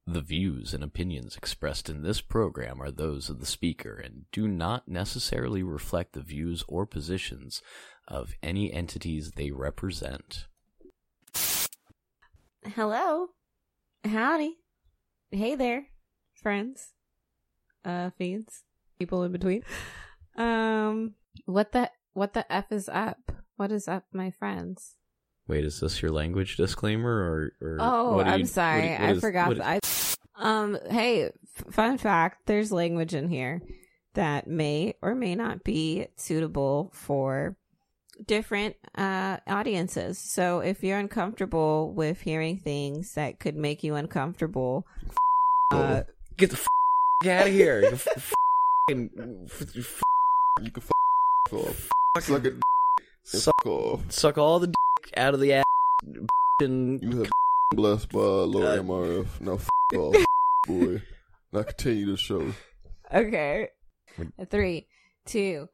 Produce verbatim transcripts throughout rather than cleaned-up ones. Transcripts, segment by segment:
The views and opinions expressed in this program are those of the speaker and do not necessarily reflect the views or positions of any entities they represent. Hello. Howdy. Hey there, friends. Uh, feeds. People in between. Um, what the, what the F is up? What is up, my friends? Wait, is this your language disclaimer or? or oh, what I'm you, sorry. what, what I is, forgot. what is, I, um, hey, f- fun fact, there's language in here that may or may not be suitable for different uh, audiences. So if you're uncomfortable with hearing things that could make you uncomfortable, uh, get the f- out of here. You f- f- You can f off. Suck it. Suck off. suck all the dick out of the ass. And You have blessed by Lord Uh, M R F. Now f off, boy. Now continue the show. okay. Three, two.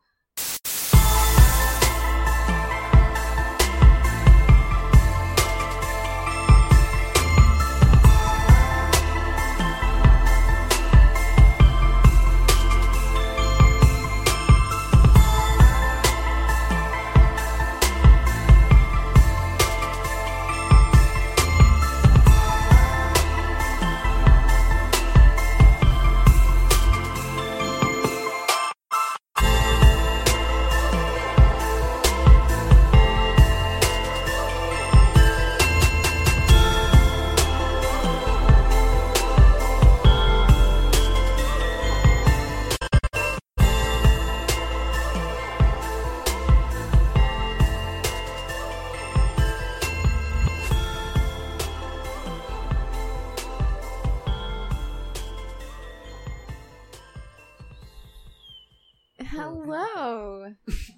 Hello.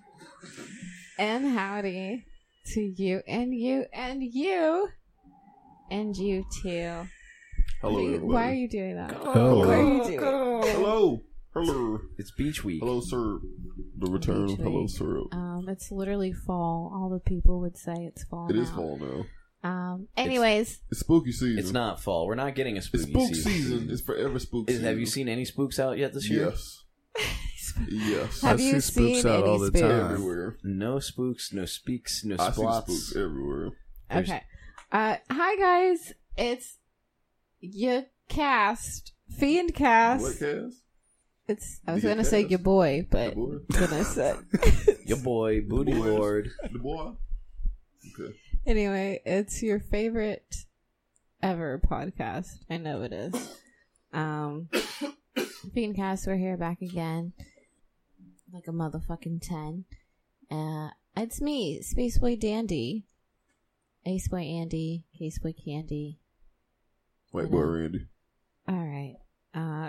And howdy to you and you and you and you too. Hello, Why are you- everybody. Why are you doing that? Hello. What are you doing? Hello. Hello. it's beach week. Hello, sir. The return Beach of Hello, week. sir. Um, it's literally fall. All the people would say it's fall. It now. is fall now. Um. Anyways, It's spooky season. It's not fall. We're not getting a It's spooky spook season. season. It's forever spook Is, season. have you seen any spooks out yet this year? Yes. Yes. have I you see spooks seen out any all the spooks? time. Everywhere. No spooks, no speaks, no I see splots. spooks everywhere. There's- Okay. Uh. Hi guys. It's your cast. Fiend cast. What cast? It's. I was The gonna say cast? your boy, but The boy? gonna say. Your boy, Booty Boys. Lord. The boy? Okay. Anyway, it's your favorite ever podcast. I know it is. Um, Fiendcast, we're here back again, like a motherfucking ten. Uh, it's me, Spaceboy Dandy, Aceboy Andy, Caseboy Candy. White I boy know. Randy. All right. Uh,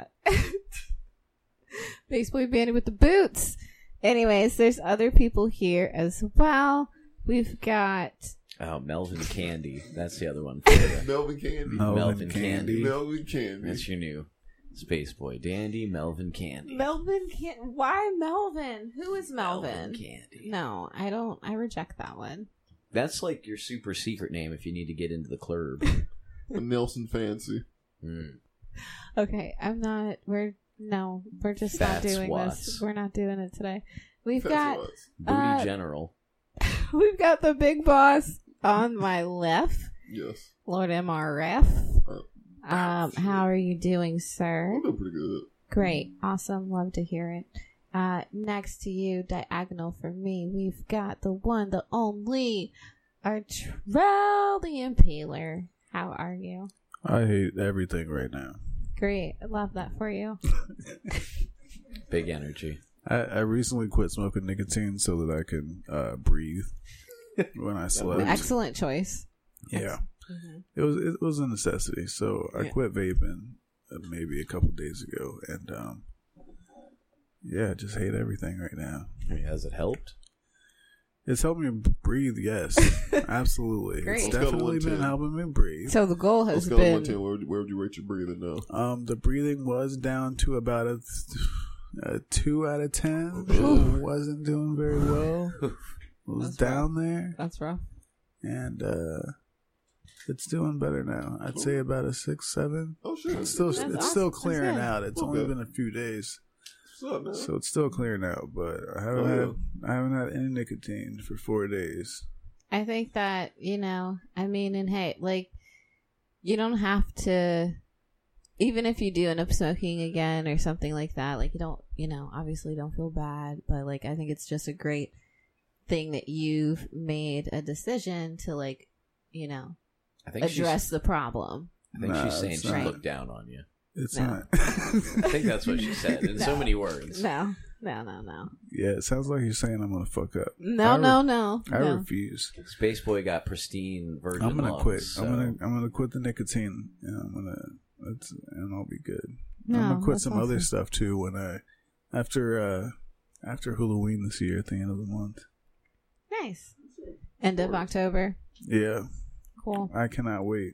Spaceboy Bandy with the boots. Anyways, there's other people here as well. We've got. Oh, Melvin Candy. That's the other one for you. Melvin Candy. Melvin Melvin Candy. Candy. Melvin Candy. That's your new Space Boy Dandy, Melvin Candy. Melvin can't. Why Melvin? Who is Melvin? Candy. No, I don't. I reject that one. That's like your super secret name if you need to get into the club. A Nelson Fancy. Mm. Okay, I'm not. We're no. We're just Fats not doing Watts. this. We're not doing it today. We've That's got. what. Booty Uh, General. We've got the big boss on my left, Yes. Lord M R F. Uh, Um, how are you doing, sir? I'm doing pretty good. Great, awesome, love to hear it. Uh, next to you, diagonal for me, we've got the one, the only, Artrell the Impaler. How are you? I hate everything right now. Great, I love that for you. Big energy. I, I recently quit smoking nicotine so that I can uh, breathe when I slept. Excellent choice. Yeah, Mhm. it was it was a necessity. So I Yeah. quit vaping uh, maybe a couple days ago, and um, yeah, I just hate everything right now. I mean, has it helped? It's helped me breathe. Yes, absolutely. Great. It's Let's go to definitely one been ten. helping me breathe. So the goal On a has scale of one been to ten, where, where would you rate your breathing now? Um, the breathing was down to about a, a two out of ten. Ooh. It wasn't doing very well. It was That's down there, that's rough. and uh, It's doing better now. I'd say about a six, seven. Oh shit! It's still That's it's awesome. still That's clearing good. out. It's Okay. only been a few days, What's up, man? so it's still clearing out. But I haven't Oh, had I haven't had any nicotine for four days. I think that, you know, I mean, and hey, like, you don't have to, even if you do end up smoking again or something like that, like, you don't, you know, obviously don't feel bad, but, like, I think it's just a great thing that you've made a decision to, like, you know, I think address she's, the problem. I think Nah, she's saying it's she not. looked down on you. It's No. not. I think that's what she said in so No. many words. No, no, no, no. Yeah, it sounds like you're saying I'm gonna fuck up. No, I re- no, no. I no. refuse. Space Boy got pristine virgin I'm gonna lungs, quit. so- I'm gonna I'm gonna quit the nicotine, and I'm gonna that's and I'll be good. No, I'm gonna quit that's some other awesome. stuff too when I after uh after Halloween this year at the end of the month. Nice. End of October. Yeah, Cool. I cannot wait.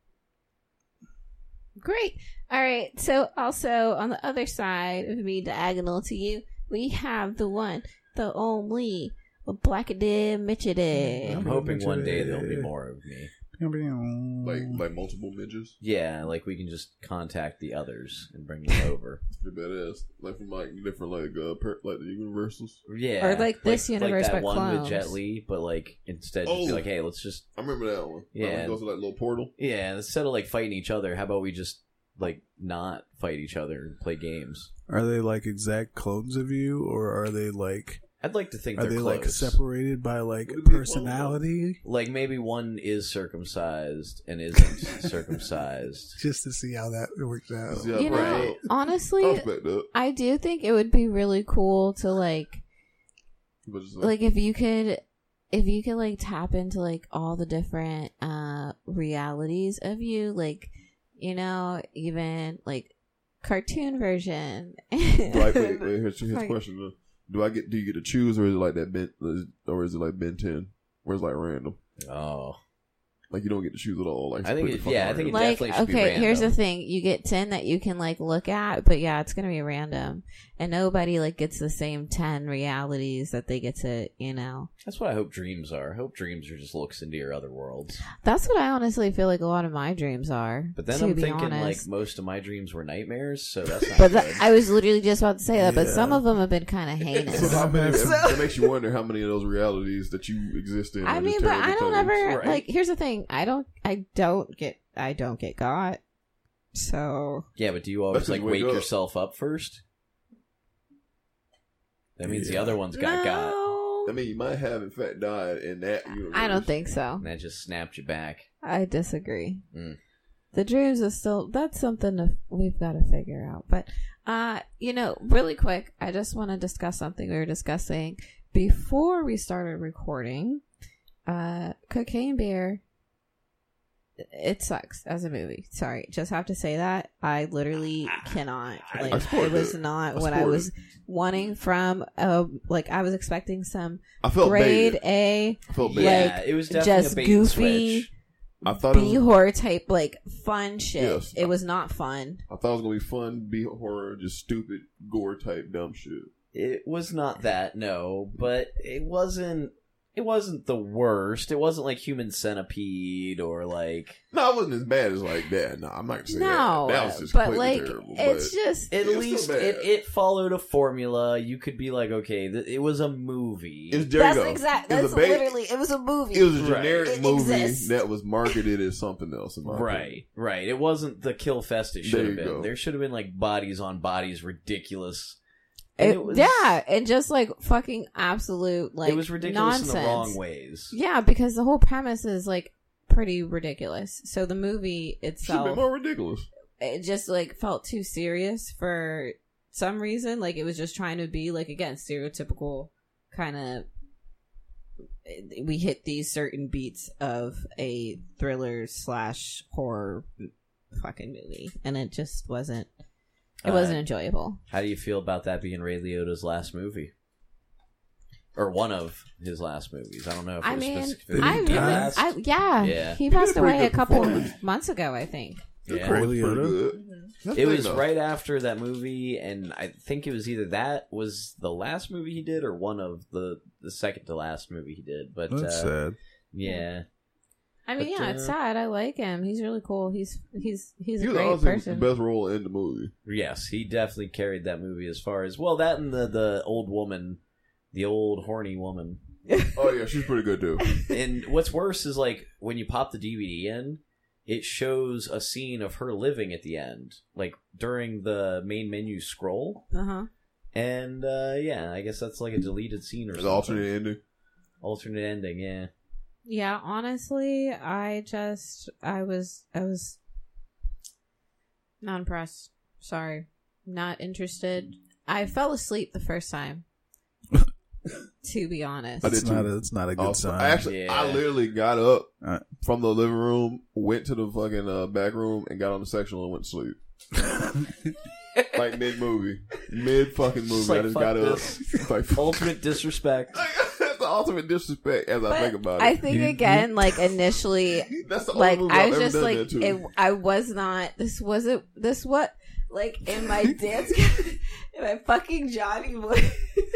Great. All right. So also on the other side of me, diagonal to you, we have the one, the only, Blackadee Mitchadee. I'm hoping one day there'll be more of me. Like like multiple midgets. Yeah, like we can just contact the others and bring them over. Pretty badass. Like from like different like uh per, like the universals. Yeah, Or like this universe, like that but one clones. with Jet Li, but like instead, just be Oh. like, hey, let's just I remember that one. Yeah. Like, it goes to that little portal. yeah, instead of like fighting each other, how about we just like not fight each other and play games? Are they like exact clones of you, or are they like I'd like to think are they're they close. like separated by like What do you mean, personality? Like maybe one is circumcised and isn't circumcised. Just to see how that works out. See how You it know, plays out. honestly, I respect that. I do think it would be really cool to like, But just, like if you could, if you could like tap into like all the different uh realities of you, like, you know, even like cartoon version. like, wait, wait, here's, here's the Like- question though. Do I get? Do you get to choose, or is it like that Ben, or is it like Ben ten, where it's like random? Oh, Like you don't get to choose at all. Like I think completely it- fucking yeah, I think random. it Like, definitely should be okay, here's the random. thing. You get ten that you can, like, look at, but yeah, it's going to be random. And nobody, like, gets the same ten realities that they get to, you know. that's what I hope dreams are. I hope dreams are just looks into your other worlds. That's what I honestly feel like a lot of my dreams are. But then to I'm be thinking like honest. most of my dreams were nightmares, so that's not But good. th- I was literally just about to say that, but Yeah. some of them have been kind of So heinous. how many? So- It makes you wonder how many of those realities that you exist in. I are mean, just but terrible I don't things. ever, Right. like, here's the thing. I don't, I don't get, I don't get got. So, Yeah, but do you always That's like when you wake wake up. yourself up first? That means the Yeah. other ones got got. no. I mean, you might have in fact died in that universe. I don't think so. And that just snapped you back. I disagree. Mm. The dreams are still, that's something to, we've got to figure out. But, uh, you know, really quick, I just want to discuss something we were discussing before we started recording. Uh, Cocaine Bear, it sucks as a movie. Sorry, just have to say that. I literally cannot. I Like, support it was it. not I what I support was wanting from, uh, like, I was expecting some I felt grade baited. A, I felt Like, baited. Yeah, it was definitely just a bait goofy. and switch. I thought it B was. horror type, like, fun shit. Yes. It was not fun. I thought it was gonna be fun, be horror, just stupid gore type dumb shit. It was not that, no, but it wasn't. It wasn't the worst. It wasn't like Human Centipede or like. No, it wasn't as bad as like that. No, I'm not gonna say No, that. That was just but completely like, terrible. it's but just At It was least still it, bad. it followed a formula. You could be like, okay, th- it was a movie. it was there that's you go. exact. It That's was a bait- literally. It was a movie. It was a Right. generic It movie exists. that was marketed as something else. In my Right, opinion. right. It wasn't the kill fest it should There have you been. go. There should have been like bodies on bodies, ridiculous. And It- it was, yeah, and just like fucking absolute like it was ridiculous nonsense. in the wrong ways. Yeah, because the whole premise is like pretty ridiculous. So the movie Should be itself, more ridiculous. it just like felt too serious for some reason. Like it was just trying to be like again stereotypical kind of. We hit these certain beats of a thriller slash horror fucking movie, and it just wasn't. It Uh, wasn't enjoyable. How do you feel about that being Ray Liotta's last movie? Or one of his last movies. I don't know if it I was mean, specifically I really, last. I, yeah, Yeah. he did a passed pretty away a good couple performance. months ago, I think. Yeah. Ray Pretty Liotta? good. That's It the was thing, though. right after that movie, and I think it was either that was the last movie he did, or one of the the second to last movie he did. But That's uh, sad. yeah, I mean, But, yeah, it's uh, sad. I like him. He's really cool. He's he's he's He a was great honestly person. the best role in the movie. Yes, he definitely carried that movie as far as well. That and the the old woman, the old horny woman. Oh yeah, she's pretty good too. And what's worse is like when you pop the D V D in, it shows a scene of her living at the end, like during the main menu scroll. Uh huh. And uh, yeah, I guess that's like a deleted scene or An something. alternate ending. Alternate ending, yeah. Yeah, honestly, I just I was I was not impressed. Sorry, not interested. I fell asleep the first time. To be honest, I did It's too. not a, it's not a good Also, sign. I actually, Yeah. I literally got up Alright. from the living room, went to the fucking uh, back room, and got on the sectional and went to sleep. Like mid movie, mid fucking movie. Just like, I just fuck got up. this. Like, Ultimate disrespect. that's the ultimate disrespect as I But think about it. I think You- again, like initially, That's the only like movie I I've was ever just done like that to. it, I was not. This wasn't. This what like in my dance, in my fucking Johnny voice.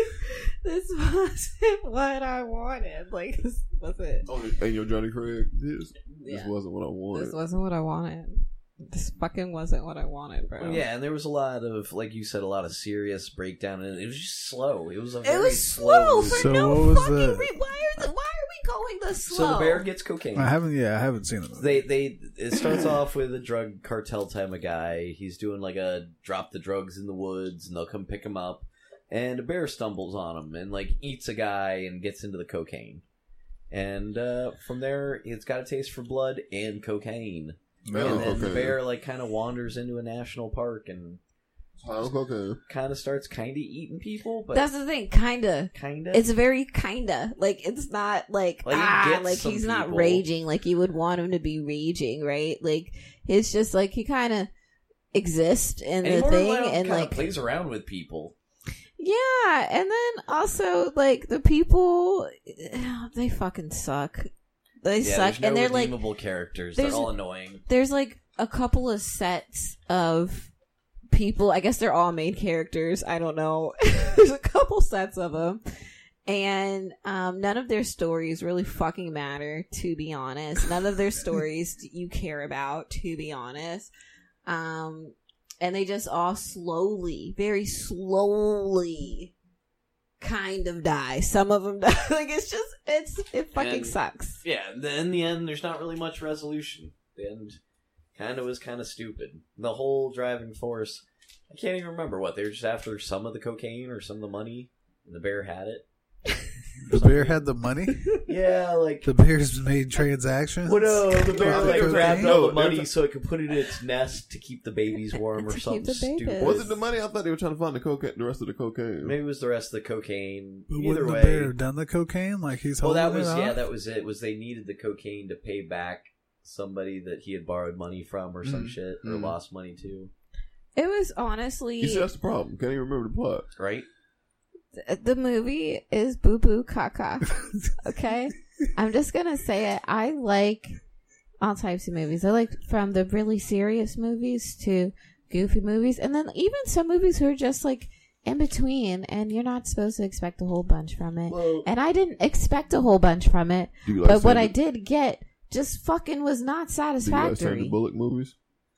This wasn't what I wanted. Like this wasn't. Oh, and your Johnny Craig, this, this Yeah. wasn't what I wanted. This wasn't what I wanted. This fucking wasn't what I wanted, bro. Well, yeah, and there was a lot of, like you said, a lot of serious breakdown, and it was just slow. It was a It very was slow for So no what was fucking the- re- why are the, why are we going this slow? So the bear gets cocaine. I haven't. Yeah, I haven't seen it. They they it starts off with a drug cartel type of guy. He's doing like a drop the drugs in the woods, and they'll come pick him up. And a bear stumbles on him and like eats a guy and gets into the cocaine. And uh, from there, it's got a taste for blood and cocaine. Man, and then okay. the bear like kind of wanders into a national park and Time cocaine. kind of starts kind of eating people, but That's the thing, kinda. kind of. It's very kinda. Like, it's not like, Like, he ah, gets like some he's not people. raging like you would want him to be raging, right? Like, it's just like he kind of exists in the thing and like, plays around with people. yeah. And then also, like, the people, they fucking suck. They Yeah, suck. there's no And they're like, redeemable characters. They're there's- all annoying. there's like a couple of sets of people. I guess they're all main characters. I don't know. There's a couple sets of them. And um, none of their stories really fucking matter, to be honest. None of their stories you care about, to be honest. Um, and they just all slowly, very slowly, kind of die. Some of them die. Like, it's just, it's, it fucking And- sucks. Yeah, th- in the end, there's not really much resolution. The end kind of was kind of stupid. The whole driving force, I can't even remember what, they were just after some of the cocaine or some of the money, and the bear had it. The bear had the money. Yeah, like... The bear's made transactions. Well, no, the bear About like cocaine? grabbed No, all the money there's so it could put it in its nest to keep the babies warm or To keep something the babies. stupid. Was it the money? I thought they were trying to find the cocaine, the rest of the cocaine. Maybe it was the rest of the cocaine. But Either wouldn't the way, bear have done the cocaine like he's well, holding that was it yeah, off? that was it. Was they needed the cocaine to pay back somebody that he had borrowed money from or some Mm. shit or Mm. lost money to, It was honestly... You see, that's the problem. Can't even remember the plot. right? The movie is boo boo caca. Okay? I'm just gonna say it. I like all types of movies. I like from the really serious movies to goofy movies, and then even some movies who are just like in between, and you're not supposed to expect a whole bunch from it. Well, And I didn't expect a whole bunch from it, do you like but what I Sandra- did get just fucking was not Do you like Sandra satisfactory. Bullock movies?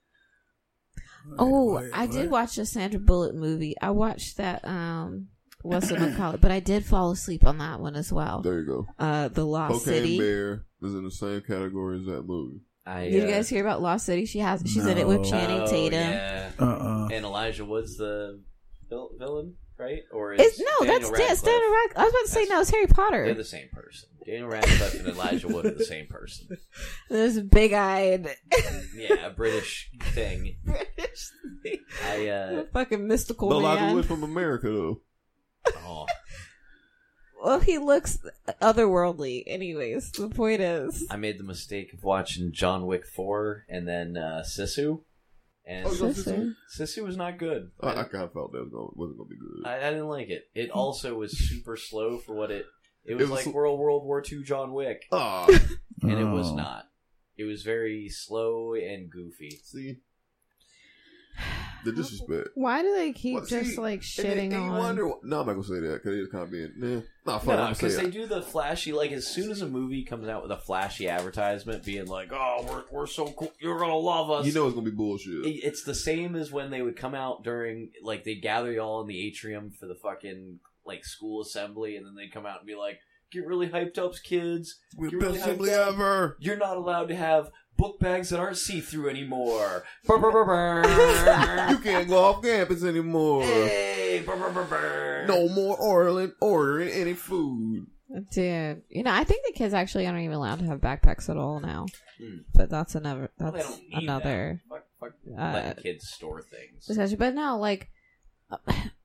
Oh, Wait, I did what? watch the Sandra Bullock movie. I watched that, um, what's it called? But I did fall asleep on that one as well. There you go. Uh, The Lost Cocaine City. Bear is in the same category as that movie. I, Did you uh, guys hear about Lost City? She has, she's in it with No. Channing oh, Tatum. Yeah. Uh-uh. And Elijah Wood's the vil- villain, right? Or It's is no, Daniel that's yes, Radcliffe? Daniel Radcliffe. I was about to say That's- no, it's Harry They're Potter. the same person. Daniel Radcliffe and Elijah Wood are the same person. There's a big eyed Yeah, a British thing. British, I uh, fucking mystical But Elijah man. Wood's from America, though. oh, Well, he looks otherworldly. Anyways, the point is, I made the mistake of watching John Wick four and then uh, Sisu, and Oh, so- Sister. Sisu was not good. I, I kind of felt that was gonna, wasn't going to be good. I, I didn't like it. It also was super slow for what it. It was, It was like sl- World World War Two John Wick, Ah, and it was Oh. not. It was very slow and goofy. see, The disrespect. Why do they keep Well, just see, like And shitting then- and on? you wonder. No, I'm not gonna say that because it's kind of being. Nah, nah, fuck. No, I'm gonna because say they it. do the flashy, like, as soon as a movie comes out with a flashy advertisement being like, oh, we're, we're so cool, you're gonna love us. You know it's gonna be bullshit. It- It's the same as when they would come out during, like, they'd gather you all in the atrium for the fucking, like, school assembly, and then they'd come out and be like, get really hyped up, kids. We're Get best really hyped assembly up. ever. You're not allowed to have book bags that aren't see-through anymore. Brr, brr, brr, brr. You can't go off campus anymore. Hey, brr, brr, brr, brr. No more ordering, ordering any food. Dude, you know, I think the kids actually aren't even allowed to have backpacks at all now. Hmm. But that's another. Well, they That's don't need another that. Fuck, fuck uh, letting kids store things. discussion. But no, like uh,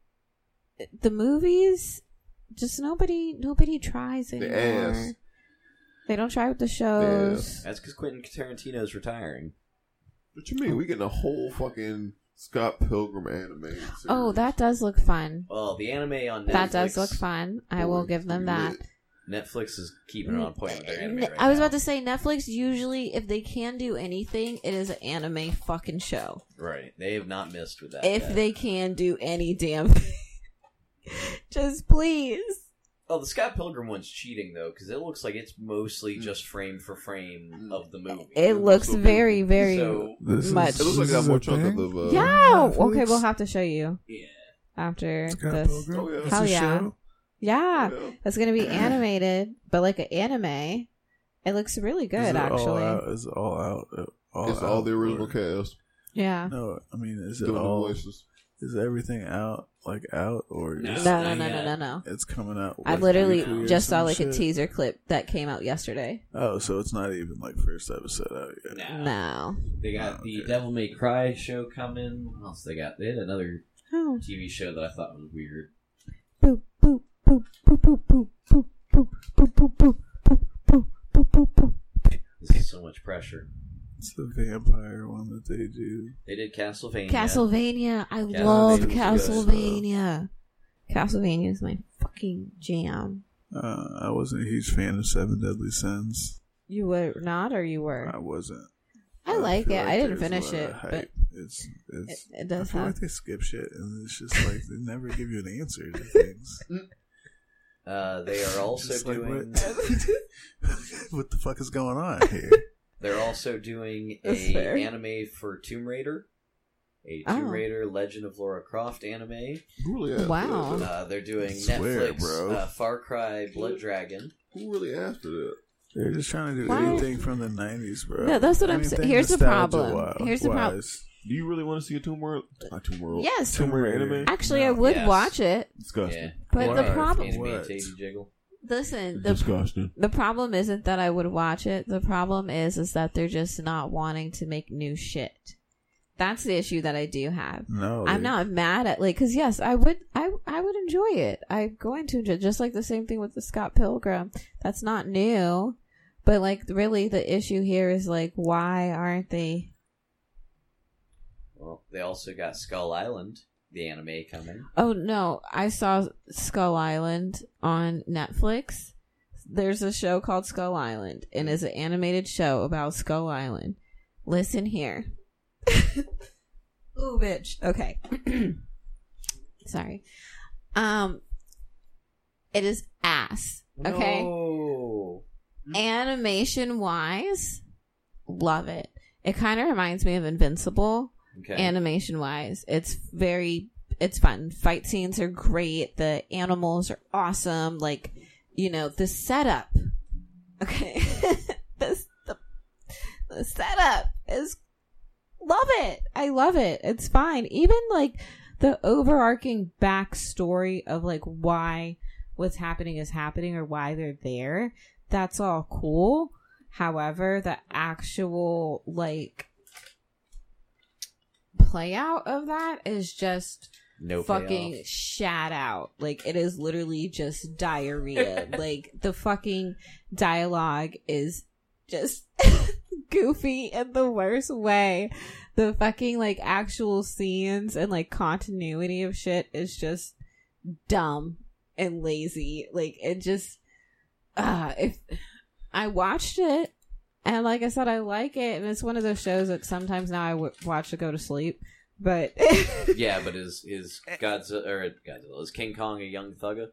the movies, just nobody, nobody tries The anymore. ass. They don't try with the shows. That's because Quentin Tarantino's retiring. What you mean? We getting a whole fucking Scott Pilgrim anime. Series. Oh, that does look fun. Well, the anime on Netflix. That does look fun. I will Boy, give them it's that. lit. Netflix is keeping it on point with their anime right I was now. about to say Netflix usually, if they can do anything, it is an anime fucking show. Right. They have not missed with that. If yet. they can do any damn thing, just please. Oh, the Scott Pilgrim one's cheating, though, because it looks like it's mostly just frame for frame of the movie. It looks so very, very So, This much. It looks like this it got is more a chunk thing? of the. Uh, Yeah. Netflix? Okay, we'll have to show you yeah. after Scott this. Pilgrim? Oh, yeah. It's Hell a yeah. show? Yeah, Yeah. it's gonna be animated, but like an anime. It looks really Is good, it all actually. out? Is it all out? Uh, All It's all out, the original or- cast. Yeah. No, I mean, is it Doing the all? voices. Is everything out? Like out, or No. is No, no, not no, no, yet. no, no. it's coming out? I like, literally weekly or just saw some like a shit? teaser clip that came out yesterday. Oh, so it's not even like first episode out yet. Nah. No. They got Oh, the okay. Devil May Cry show coming. What else they got? They had another Oh. T V show that I thought was weird. Boop boop boop boop boop boop boop boop boop boop boop boop boop boop boop boop. This is so much pressure. It's the vampire one that they do. They did Castlevania. Castlevania. I Castlevania love was good, Castlevania. Castlevania is my fucking jam. Uh, I wasn't a huge fan of Seven Deadly Sins. You were not, or you were? I wasn't. I like feel it. I didn't there's a finish lot it, of hype. but it's it's. it, it I does feel have. like they skip shit, and it's just like they never give you an answer to things. Uh, they are also Just like, doing. what? What the fuck is going on here? They're also doing That's a fair. anime for Tomb Raider, a Oh. Tomb Raider Legend of Lara Croft anime. Who really asked Wow. for that? Uh, they're doing I swear, Netflix, bro. Uh, Far Cry Blood Dragon. Who really asked for that? They're just trying to do Why? anything from the nineties, bro. No, that's what I'm Anything saying. Here's the nostalgia problem. wi- Here's the problem. wise. Do you really want to see a Tomb World? Not Tomb World. Yes. Tomb Raider anime? Actually, I No. would Yes. watch it, Disgusting. Yeah, but the Why? problem. Animated What? Teddy Jiggle. Listen, the Disgusting. the problem isn't that I would watch it. The problem is is that they're just not wanting to make new shit. That's the issue that I do have. No, I'm they- not mad at like because yes, I would I I would enjoy it. I'm going to enjoy just like the same thing with the Scott Pilgrim. That's not new, but like really the issue here is like why aren't they? Well, they also got Skull Island, the anime coming. Oh no, I saw Skull Island on Netflix. There's a show called Skull Island, and it's an animated show about Skull Island. Listen here. Ooh, bitch. Okay. Sorry. Um, it is ass. Okay. No. Animation wise, love it. It kind of reminds me of Invincible. Okay. Animation wise, it's very, it's fun. Fight scenes are great. The animals are awesome. Like, you know, the setup. Okay. this, the, the setup is, love it. I love it. It's fine. Even like the overarching backstory of like why what's happening is happening or why they're there. That's all cool. However, the actual like play out of that is just no fucking payoff. shat out. Like it is literally just diarrhea. Like the fucking dialogue is just goofy in the worst way. The fucking like actual scenes and like continuity of shit is just dumb and lazy. Like it just uh if I watched it and like I said I like it, and it's one of those shows that sometimes now I w- watch to go to sleep. but Yeah, but is is Godzilla or Godzilla is King Kong a young thugger?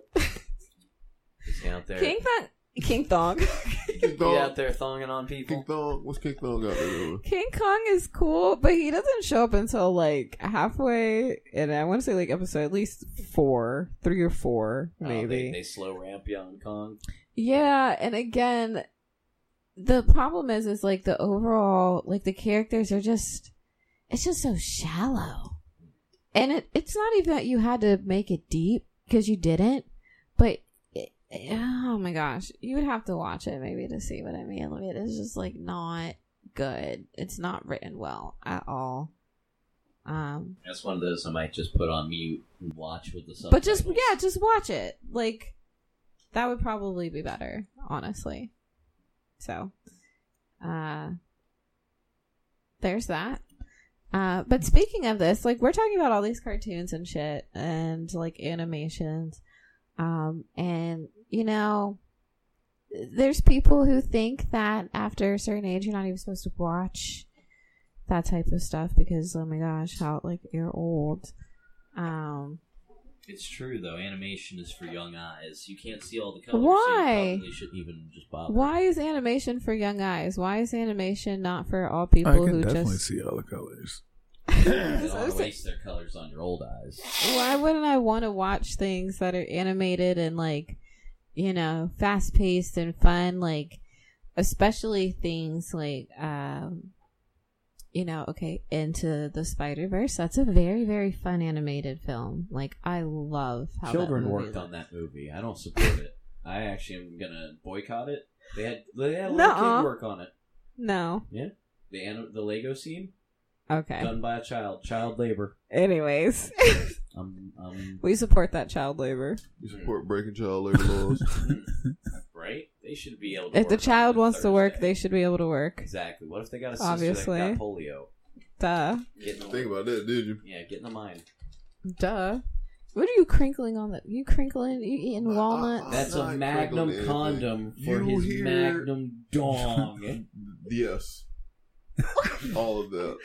Is he out there? King Kong, King Thong, King He Thong. out there thonging on King people? Thong. What's King Thong got there doing? King Kong is cool, but he doesn't show up until like halfway, and I want to say like episode at least four, three or four, Oh, maybe. they, they slow ramp young Kong. Yeah, and again, the problem is, is like the overall, like the characters are just, it's just so shallow, and it it's not even that you had to make it deep because you didn't, but it, oh my gosh, you would have to watch it maybe to see what I mean. It is just like not good. It's not written well at all. Um, That's one of those I might just put on mute and watch with the subtitles. but just yeah, just watch it. Like that would probably be better, honestly. So, uh, there's that. Uh, but speaking of this, like we're talking about all these cartoons and shit and like animations. Um, and you know, there's people who think that after a certain age, you're not even supposed to watch that type of stuff because, oh my gosh, how like you're old. Um, It's true though. Animation is for young eyes. You can't see all the colors. Why? So you probably shouldn't even just bother. why is animation for young eyes? Why is animation not for all I people can who definitely just? see all the colors. They don't want to waste their colors on your old eyes. Why wouldn't I want to watch things that are animated and like, you know, fast paced and fun? Like, especially things like, um, you know, okay, Into the Spider-Verse. That's a very, very fun animated film. Like, I love how Children that movie worked looks. on that movie. I don't support it. I actually am gonna boycott it. They had they had a little Nuh-uh. kid work on it. No. Yeah, the an- the Lego scene Okay. done by a child, child labor. Anyways, Um, um, we support that child labor. You support breaking child labor laws. right? They should be able to. If the work on child it wants to work, Thursday. they should be able to work. Exactly. What if they got a sister Obviously. that got polio? Duh. Get in the Think about that, did you? Yeah, get in the mind. Duh. What are you crinkling on the? You crinkling? You eating walnuts? That's not a Magnum crinkling condom for You his hear- Magnum dong. Yes. All of that.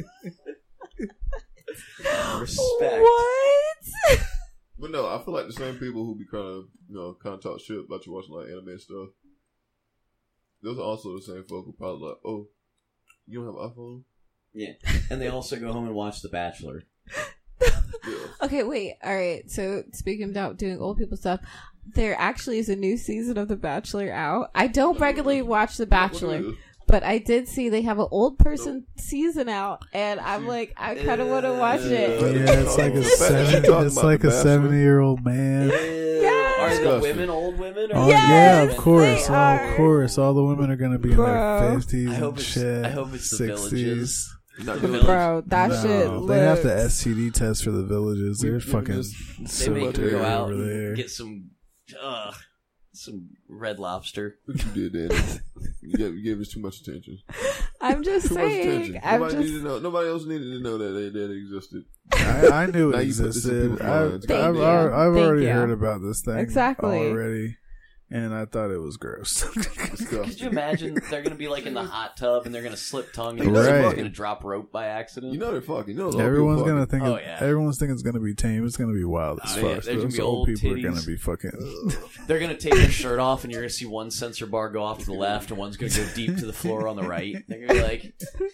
Respect. What? But no, I feel like the same people who be kind of, you know, kind of talk shit about you watching like anime stuff. Those are also the same folk who probably like, oh, you don't have an iPhone? Yeah, and they also go home and watch The Bachelor. Yeah. Okay, wait. All right. So speaking about doing old people stuff, there actually is a new season of The Bachelor out. I don't regularly watch The Bachelor, What is it? but I did see they have an old person season out, and I'm like, I kind of want to watch it. Uh, Yeah, it's like a What are you seven, talking it's about, like The a Bachelor? seventy-year-old man. Yes. Are the Disgusting. women old women? Or Oh Yes, yeah, of they course, oh, are. of course. All the women are gonna be in Bro. their fifties I hope and it's- shit. I hope it's the sixties. Villages. Not The good. Village. Bro, that no, shit they looks... have to S T D test for the villages. They're We- we fucking just- They so make them dirty go out over and there. get some, uh, some Red Lobster. What you did, Danny? You gave, you gave us too much attention. I'm just Too much saying. attention. I'm Nobody, just... needed to know, nobody else needed to know that they, that it existed. I, I knew Now it you put this in existed. people's I've, minds. I've, Thank I've, you. I've Thank already you. heard about this thing Exactly. already, and I thought it was gross. Could you imagine they're going to be like in the hot tub and they're going to slip tongue and You know someone's Right. going to drop rope by accident? You know they're fucking. You know those old Everyone's people gonna fucking. think. Oh, it- yeah. Everyone's thinking it's gonna be tame. It's gonna be wild as Oh, yeah. fuck. There's gonna Those be old old people are titties. gonna be fucking. They're going to take their shirt off and you're going to see one sensor bar go off to the left and one's going to go deep to the floor on the right. They're going to be like,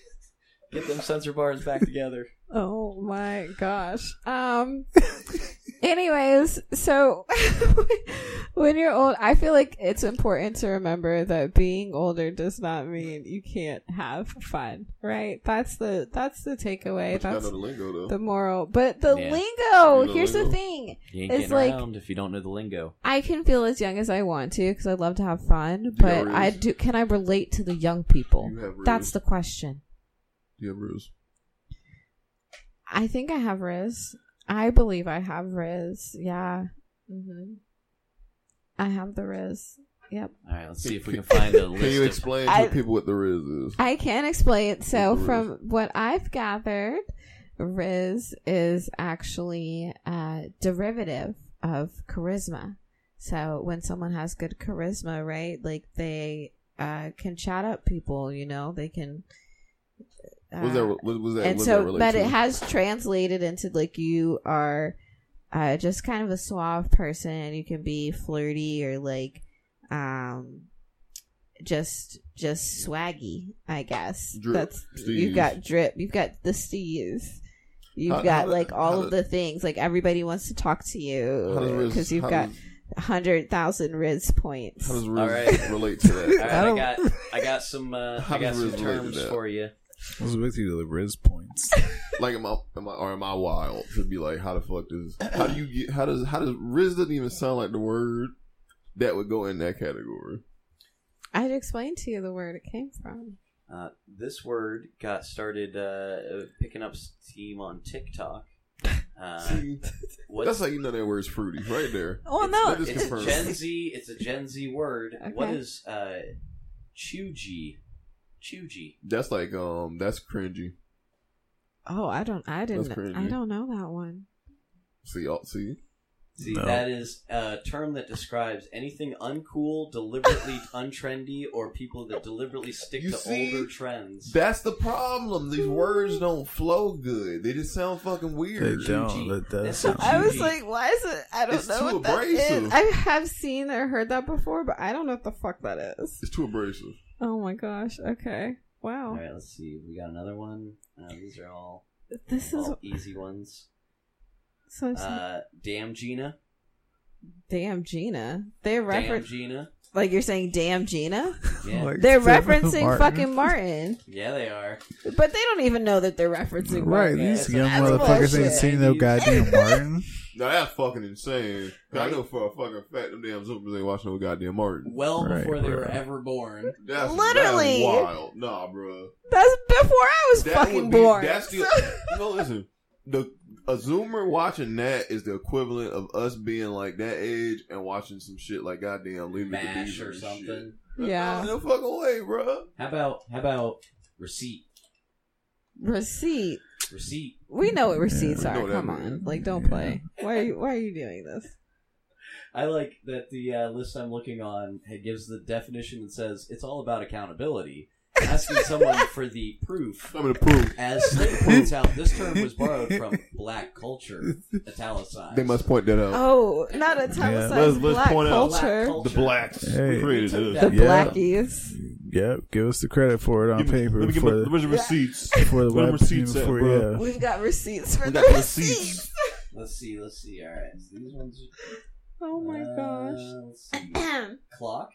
get them sensor bars back together. Oh my gosh. Um. Anyways, so when you're old, I feel like it's important to remember that being older does not mean you can't have fun, right? That's the that's the takeaway. But you gotta That's know the lingo though. the moral. But the Yeah. lingo, You know here's the lingo? thing. You ain't It's getting like- around if you don't know the lingo. I can feel as young as I want to because I love to have fun, you but have I Riz? do. Can I relate to the young people? You have Riz. That's the question. You have Riz. I think I have Riz. I believe I have Riz. Yeah. hmm I have the Riz. Yep. All right, let's see if we can find a list Can you of... explain I- to people what the Riz is? I can explain. So, What's the from what I've gathered, Riz is actually a derivative of charisma. So, when someone has good charisma, right, like they uh, can chat up people, you know, they can What was that? What was that? And what so, that relate but to? it has translated into like you are uh, just kind of a suave person. You can be flirty or like, um, just just swaggy. I guess Drip, that's steez. you've got drip. You've got the steez. You've How- got how like do- all how of do- the things. Like everybody wants to talk to How does you Riz- because you've how got does- a hundred thousand Riz points. How does Riz All right. relate to that? All right, I I, don't- got I got some uh, How I got does some Riz relate to terms that? for you. I was with you to the Riz points. Like, am I, am I, or am I wild to be like, how the fuck does, how do you get, how does, how does, Riz doesn't even sound like the word that would go in that category. I'd explain to you the word it came from. Uh, this word got started uh, picking up steam on TikTok. Uh, See, what's, that's how you know that word's fruity, right there. Oh it's, no, that is it's a confirmed. Gen Z. It's a Gen Z word. What Okay. is uh, Chuji? Chuji. That's like, um, that's cringy. Oh, I don't. I didn't. That's cringy. I don't know that one. See, y'all, see, See, No. that is a term that describes anything uncool, deliberately untrendy, or people that deliberately stick You to see? older trends. that's the problem. These words don't flow good. They just sound fucking They weird. don't. That does That's sound a- I was Chuji. like, why is it? I don't It's know too what that is. abrasive. I have seen or heard that before, but I don't know what the fuck that is. It's too abrasive. Oh my gosh. Okay. All Wow. right, let's see. We got another one. Uh, these are all, This is all easy ones. so. Uh, damn Gina. damn Gina. They're Damn referencing Gina. like you're saying. Damn Gina. Yeah, Like They're Stephen referencing Martin. fucking Martin, yeah, they are. but they don't even know that they're referencing Right, Martin. these That's young That's motherfuckers ain't bullshit. seen no goddamn Martin. Now that's fucking insane. 'Cause I Right? know for a fucking fact them damn Zoomers ain't watching no goddamn Martin. Well Right, before they were bro. ever born. That's Literally. that's wild. Nah, bro. That's before I was That fucking would be, born. That's the. You know, listen. The a Zoomer watching that is the equivalent of us being like that age and watching some shit like goddamn Leave It to Mash Beaver or and something. shit. Yeah. No fucking way, bro. How about how about receipt? Receipt. Receipt. We know what receipts we know are. what that Come means. on, like don't Yeah. play. Why are you? Why are you doing this? I like that the uh, list I'm looking on it gives the definition that says it's all about accountability. Asking someone for the proof. I'm gonna prove. As Slate points out, this term was borrowed from black culture, italicized. They must point that out. Oh, not a italicized Let's- let's black point out- culture. Black The blacks Hey. created We took this. The that. Yeah. blackies. Yep, give us the credit for it on Give me- paper Let me give for me the, where's the receipts? for the where the web receipts at, for, bro? yeah. We've got receipts for We the got receipts. receipts. Let's see, let's see. Alright, so these ones. Oh my uh, gosh. Let's see. Clock?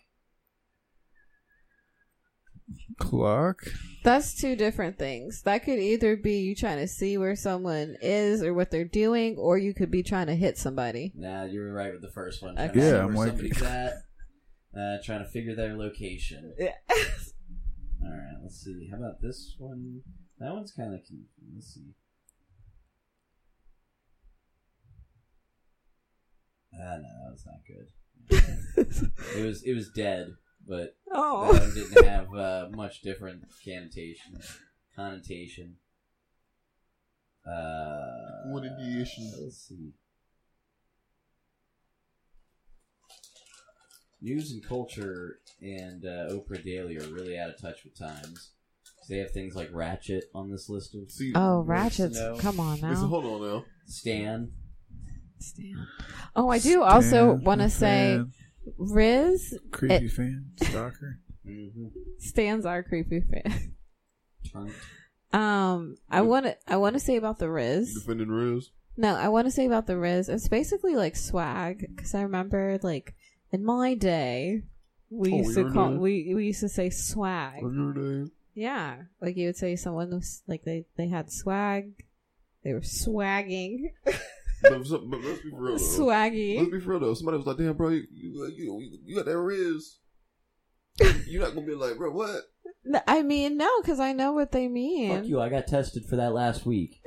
Clock. That's two different things. That could either be you trying to see where someone is or what they're doing, or you could be trying to hit somebody. Nah, you were right with the first one. Okay. Trying to Yeah, see I'm where like- somebody's at. Uh, trying to figure their location. Yeah. Alright, let's see. How about this one? That one's kind of confusing. Let's see. Ah, no, that was not good. It was it was dead, but that Oh. one didn't have uh, much different connotation. Connotation. Uh, Connotation. Let's see. News and culture and uh, Oprah Daily are really out of touch with times. They have things like Ratchet on this list of See, Oh, words Ratchet's. to know. Come on listen, now. hold on now. Stan. Stan. Oh, I do also Stan, want to say fan, Riz creepy it- fan, stalker. Mm-hmm. Stan's our creepy fan. Turnt. Um, I want to. I want to say about the Riz. Defending Riz. No, I want to say about the Riz. It's basically like swag because I remember like in my day we Oh, used to your call day? we we used to say swag. On your day. Yeah, like you would say someone was like they they had swag. They were swagging, But, so- but let's be for real though. Let's swaggy. be for real though. Somebody was like, "Damn, bro, you you, you, you got that Riz." You're not gonna be like, "Bro, what?" No, I mean, no, because I know what they Fuck mean. you, I got tested for that last week.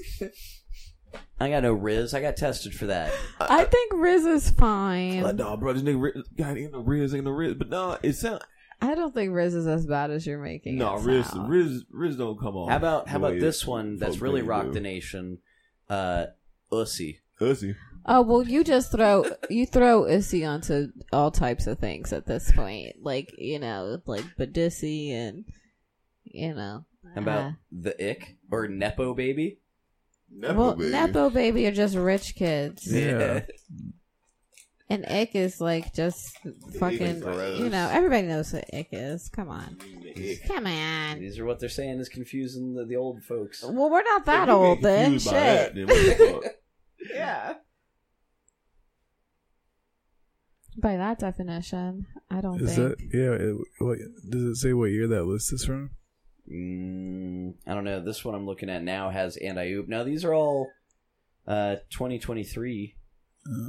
I got no Riz, I got tested for that. I think Riz is fine. Like, nah, bro, this nigga Riz, God, ain't no Riz, ain't no Riz. But nah, it sound. I don't think Riz is as bad as you're making Nah, it Riz, sound. Riz, Riz don't come on. How about how the about way this it- one that's folks really think rocked do. the nation? Uh Ussy. Hussy. Oh well, you just throw you throw Issy onto all types of things at this point, like you know, like Badissy and you know How about Uh, the ick or Nepo baby? Nepo well, baby. Nepo baby are just rich kids. Yeah. And ick is like just fucking, gross. you know, everybody knows what ick is. Come on. Ick. Come on. These are what they're saying is confusing the, the old folks. Well, we're not that If you get old then. confused by that, Shit. then what the fuck? Yeah. By that definition, I don't Is think. that yeah? It, what, does it say what year that list is from? Mm, I don't know. This one I'm looking at now has and I oop. Now these are all uh, twenty twenty-three. Uh,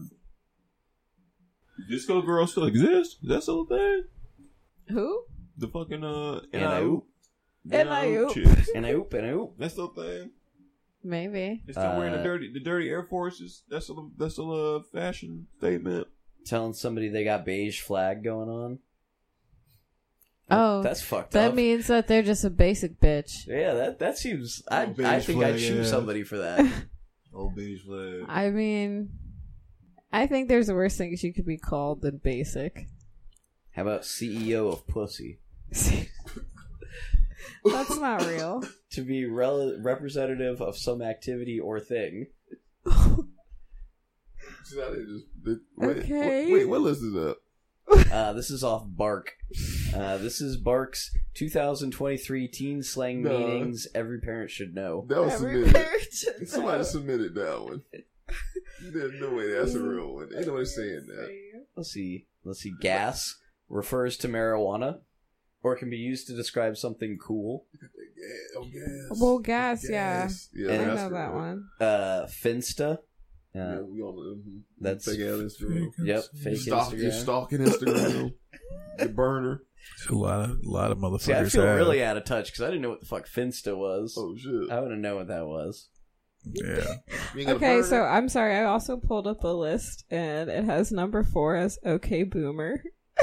Disco Girl still exists? Is that still a thing? Who? The fucking uh And I oop. And I oop. chicks. And I oop. And I oop. That's still a thing. Maybe. They're still wearing the Uh, dirty the dirty Air Forces. That's still a, that's still a fashion statement. Telling somebody they got beige flag going on. Oh, That's fucked that up. means that they're just a basic bitch. Yeah, that that seems. I Oh, beige I think I'd flag, shoot yeah. somebody for that. Oh, beige flag. I mean, I think there's worse things you could be called than basic. How about C E O of pussy? That's not real. To be rel- representative of some activity or thing. See, now they just- they- wait, Okay. Wait, wait, what list is that? Uh, this is off Bark. Uh, this is Bark's two thousand twenty-three teen slang No. meanings every parent should know. That was Every submitted. parent should Somebody know. submitted that one. There's no way that's a real one. Ain't nobody saying that. Let's see. Let's see. Gas refers to marijuana, or it can be used to describe something cool. Yeah, oh, gas. Well, gas, yeah. Gas. Yeah, And- I that's know that correct. one. Uh, Finsta. Yeah, Uh, we on the mhm. That's- fake ass Instagram. yep. You Fake stalk, you're Instagram. stalking Instagram. The burner. a lot of a lot of motherfuckers. See, I feel have. really out of touch because I didn't know what the fuck Finsta was. Oh shit. I wouldn't know what that was. Yeah. You ain't got a Okay, burner? so I'm sorry. I also pulled up a list, and it has number four as OK Boomer.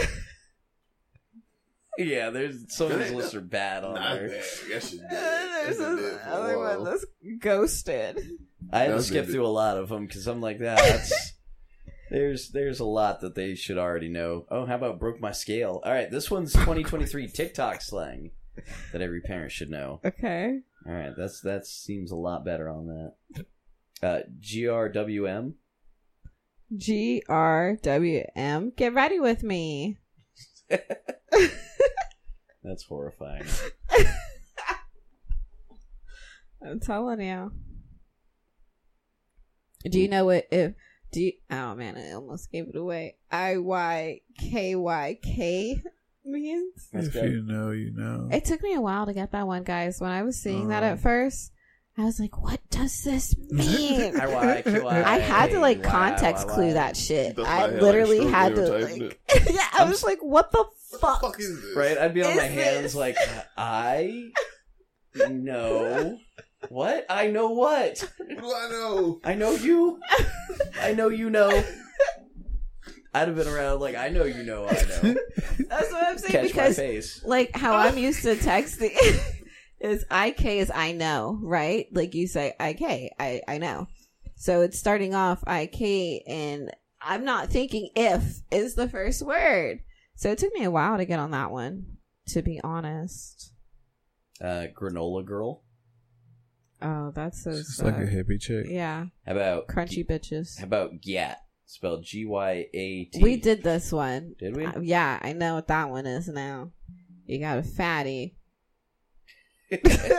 Yeah, there's some of That these ain't lists no- are bad on Not there. bad. That shit And dead. there's That's been this dead for a other while. one that's ghosted. I had to That's skip it. through a lot of them because I'm like, yeah, that's there's there's a lot that they should already know. Oh, how about broke my scale? All right, this one's twenty twenty-three TikTok slang that every parent should know. Okay. All right, that's that seems a lot better on that. Uh, G R W M. G R W M. Get ready with me. That's horrifying. I'm telling you. Do you know what if do you, oh man, I almost gave it away. I Y K Y K means? That's if good. you know, you know. It took me a while to get that one, guys. When I was seeing that Oh. at first, I was like, what does this mean? I Y K Y. I had to like Why, context why, clue why? that shit. You thought I I had, like, literally stroke had to stereotypes, like yeah, I was like, what the fuck? What the fuck is this? Right, I'd be on Is my hands this- like, I know what? I know what? What do I know? I know you. I know you know. I'd have been around like, I know you know I know. That's what I'm saying Catch my because face. like how I'm used to texting is I K is I know, right? Like you say I K, I, I know. So it's starting off I K and I'm not thinking if is the first word. So it took me a while to get on that one, to be honest. Uh, granola girl. Oh, that's so It's sad. like a hippie chick. Yeah. How about Crunchy bitches. How about Gyat? Spelled G Y A T. We did this one. Did we? Uh, yeah, I know what that one is now. You got a fatty. You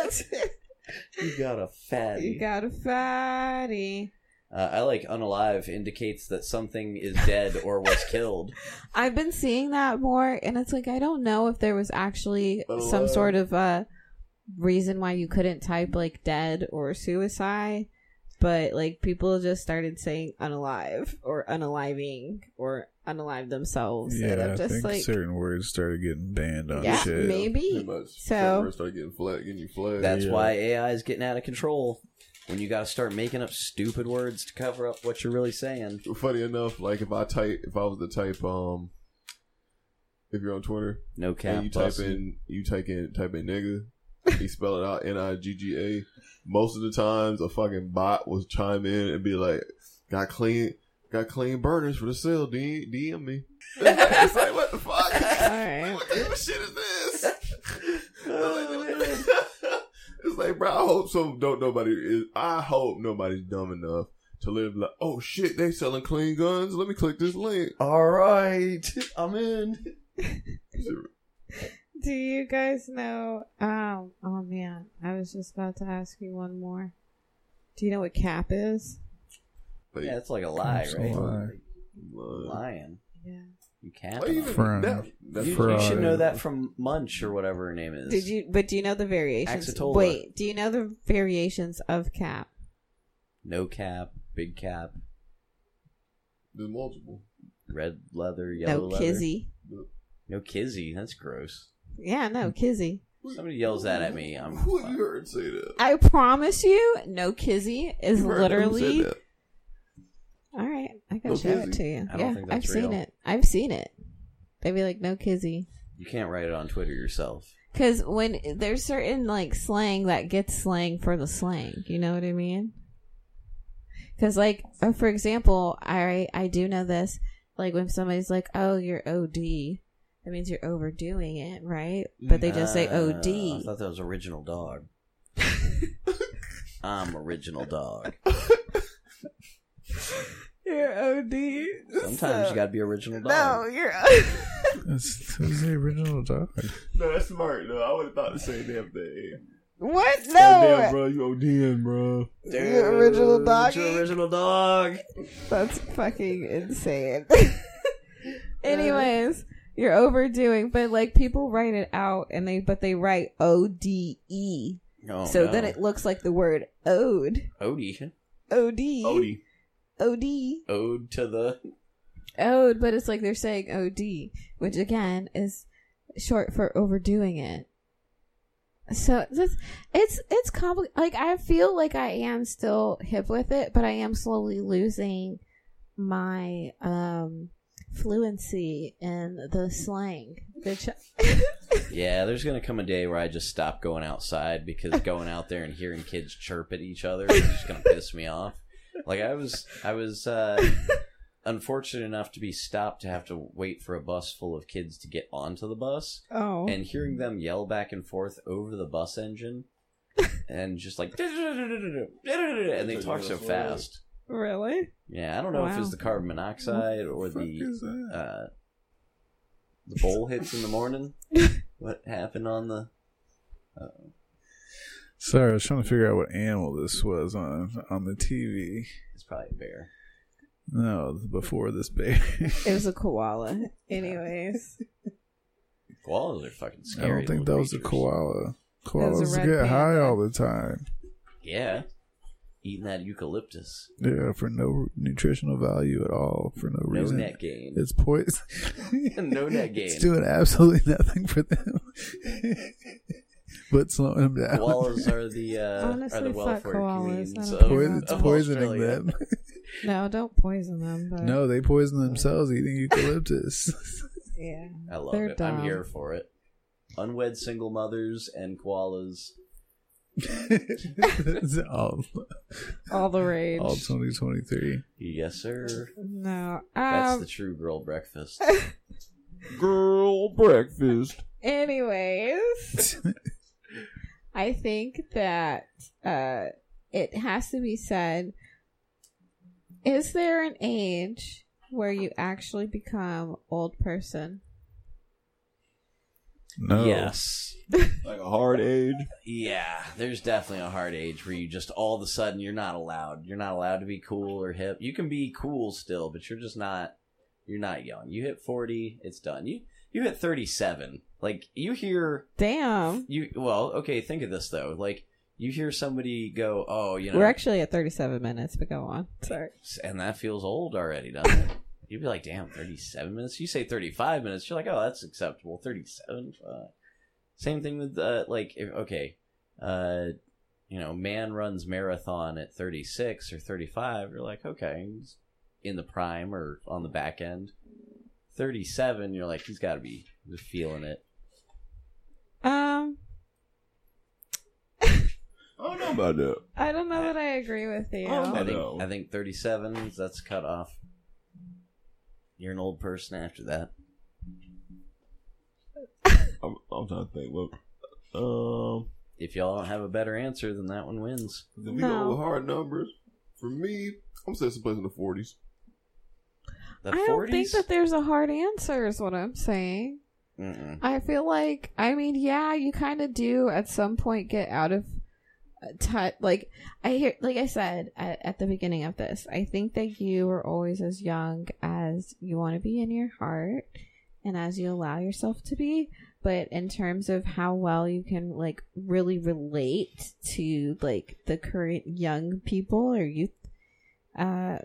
got a fatty. You got a fatty. Uh, I like unalive indicates that something is dead or was killed. I've been seeing that more, and it's like I don't know if there was actually Unalive. some sort of uh reason why you couldn't type like dead or suicide, but like people just started saying unalive or unaliving or unalive themselves. and Yeah, I'm I just think like, certain words started getting banned on yeah, shit. maybe. Pretty much. So- First start getting flat, getting you flagged. That's Yeah. why A I is getting out of control. When you got to start making up stupid words to cover up what you're really saying. Funny enough, like if I type, if I was to type, um, if you're on Twitter No cap. and you type busted. in, you type in, type in nigga, you spell it out N I G G A. Most of the times, a fucking bot will chime in and be like, "Got clean, got clean burners for the sale. D- DM me." It's like, what the fuck? All right. What type of shit is this? It's like, bro, I hope some don't nobody is. I hope nobody's dumb enough to live like, oh shit, they selling clean guns. Let me click this link. All right, I'm in. Do you guys know? Um. Oh man, I was just about to ask you one more. Do you know what cap is? Like, Yeah, it's like a lie, Cap's a right? lie. uh, Lying. Yeah. You can't. why even- Friend. that- that's You, Fraud. you should know that from Munch or whatever her name is. Did you? But do you know the variations? Axatola. Wait. Do you know the variations of cap? No cap, big cap, There's multiple. red leather, yellow No leather. kizzy. No kizzy. That's gross. Yeah. No kizzy. Somebody yells that at me. I'm. Who have you heard say that? I promise you, no kizzy is You heard who said literally. that? All right, I can No show kizzy? it to you. I don't Yeah, think I've that's seen real. it. I've seen it. They'd be like, no kizzy. You can't write it on Twitter yourself. Because when there's certain like slang that gets slang for the slang, you know what I mean? Because like, uh, for example, I I do know this. Like when somebody's like, "Oh, you're O D," that means you're overdoing it, right? But they just say Uh, O I D. thought that was original dog. I'm original dog. You're O D. Sometimes you gotta be original dog. No, you're. That's, that's the original dog. No, that's smart. No, I would have thought the same damn thing. What? Oh, damn, No, bro, you ODing, bro. you're original Dude, doggy. you're original dog. That's fucking insane. Anyways, you're overdoing, but like people write it out and they, but they write O D E. Oh, So no. then it looks like the word ode. Odie. O D. Odie. O D. Ode to the. Ode, but it's like they're saying O D, which again is short for overdoing it. So this, it's it's compli- like I feel like I am still hip with it, but I am slowly losing my um fluency in the slang. The ch- Yeah, there's gonna come a day where I just stop going outside because going out there and hearing kids chirp at each other is just gonna piss me off. Like I was, I was uh, unfortunate enough to be stopped to have to wait for a bus full of kids to get onto the bus, oh, and hearing them yell back and forth over the bus engine, and just like, and they talk so fast. really? Yeah, I don't know if Wow. it's the carbon monoxide or What the fuck is the that? uh, the bowl hits in the morning. What happened on the? Sorry, I was trying to figure out what animal this was on on the T V. It's probably a bear. No, before this bear. It was a koala. Anyways, Koalas are fucking I scary. don't think little that was a creatures. koala. That was a Koalas red get high panda. all the time. Yeah, eating that eucalyptus. Yeah, for no nutritional value at all, for no No reason. net gain. It's poison. No net gain. It's doing absolutely nothing for them, but slowing them down. Koalas are the uh, Honestly, are the fuck welfare koalas. queens I of, don't Poi- care it's of poisoning Australia. them. no, don't poison them. But No, they poison themselves eating eucalyptus. yeah, I love They're it. I'm dumb. here for it. Unwed single mothers and koalas. It's all, all the rage. all twenty twenty-three. Yes, sir. No, That's um. the true girl breakfast. Girl breakfast. Anyways, I think that uh, it has to be said. Is there an age where you actually become old person? No. Yes. Like a hard age. Yeah, there's definitely a hard age where you just all of a sudden you're not allowed. You're not allowed to be cool or hip. You can be cool still, but you're just not. You're not young. You hit forty, it's done. You you hit thirty-seven. Like you hear Damn. you. Well, okay. Think of this though. Like you hear somebody go, "Oh, you know," We're actually at thirty-seven minutes, but go on. Sorry. and that feels old already, doesn't it? You'd be like, "Damn, thirty-seven minutes." You say thirty-five minutes, you're like, "Oh, that's acceptable." thirty-seven. Uh, same thing with uh, like if, okay, uh, you know, man runs marathon at thirty-six or thirty-five. You're like, okay, he's in the prime or on the back end. thirty-seven, you're like, he's got to be just feeling it. Um, I don't know about that. I don't know that I agree with you. Oh, I think know. I think thirty-seven, that's cut off. You're an old person after that. I'm, I'm trying to think. Well, um, if y'all don't have a better answer, then that one wins. If we No. go with hard numbers, for me, I'm saying someplace in the forties. The I don't forties? think that there's a hard answer, is what I'm saying. Mm-mm. I feel like, I mean, yeah, you kind of do at some point get out of touch. Like I hear, like I said at, at the beginning of this, I think that you are always as young as you want to be in your heart, and as you allow yourself to be. But in terms of how well you can like really relate to like the current young people or youth, uh,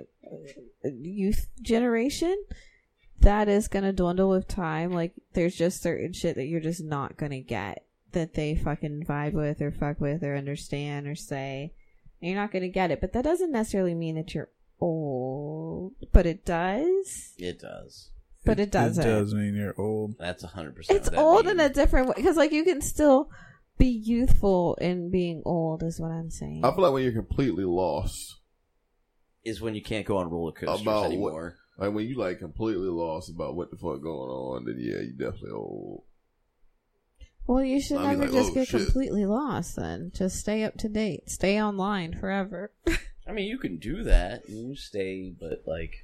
youth generation, that is gonna dwindle with time. Like, there's just certain shit that you're just not gonna get that they fucking vibe with or fuck with or understand or say. And you're not gonna get it. But that doesn't necessarily mean that you're old. But it does. It does. But it doesn't. It does mean you're old. That's one hundred percent. It's old in a different way. Because, like, you can still be youthful in being old, is what I'm saying. I feel like when you're completely lost, Is when you can't go on roller coasters About what- anymore. like when you like completely lost about what the fuck going on, then yeah, you definitely old. Well, you should I mean, never like, just oh, get shit. completely lost then. Just stay up to date. Stay online forever. I mean, you can do that. You stay, but, like,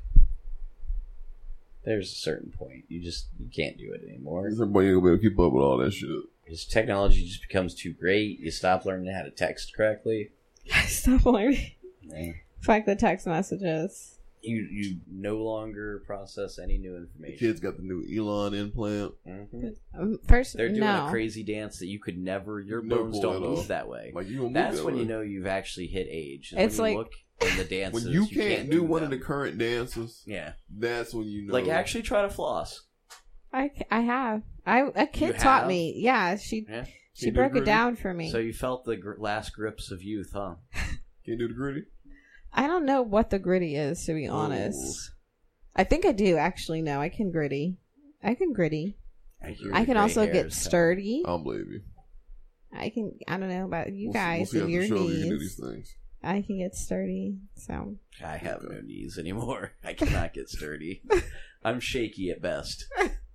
there's a certain point. You just you can't do it anymore. There's somebody ain't gonna be able to keep up with all that shit. Because technology just becomes too great. You stop learning how to text correctly. Stop learning. Yeah. Fuck the text messages. You you no longer process any new The information. kids got the new Elon implant. hmm Um, first, They're doing no. a crazy dance that you could never. Your No bones pull don't at move all. that way. Like you don't move That's that when way. you know you've actually hit age. Is It's when you like- look in the dances. When you can't, do, one them. of the current dances, Yeah, that's when you know. like actually try to floss. I, I have. I A kid You taught have? me. Yeah, she Yeah. she Can you do broke it gritty? down for me. So you felt the gr- last grips of youth, huh? Can you do the gritty? I don't know what the gritty is, to be honest. I think I do actually know. I can gritty. I can gritty. I, hear I the can gray also hairs get coming. sturdy. I don't believe you. I can. I don't know about you We'll see- guys we'll and see your after the show if you can do knees. these things. I can get sturdy. So I have no knees anymore. I cannot get sturdy. I'm shaky at best.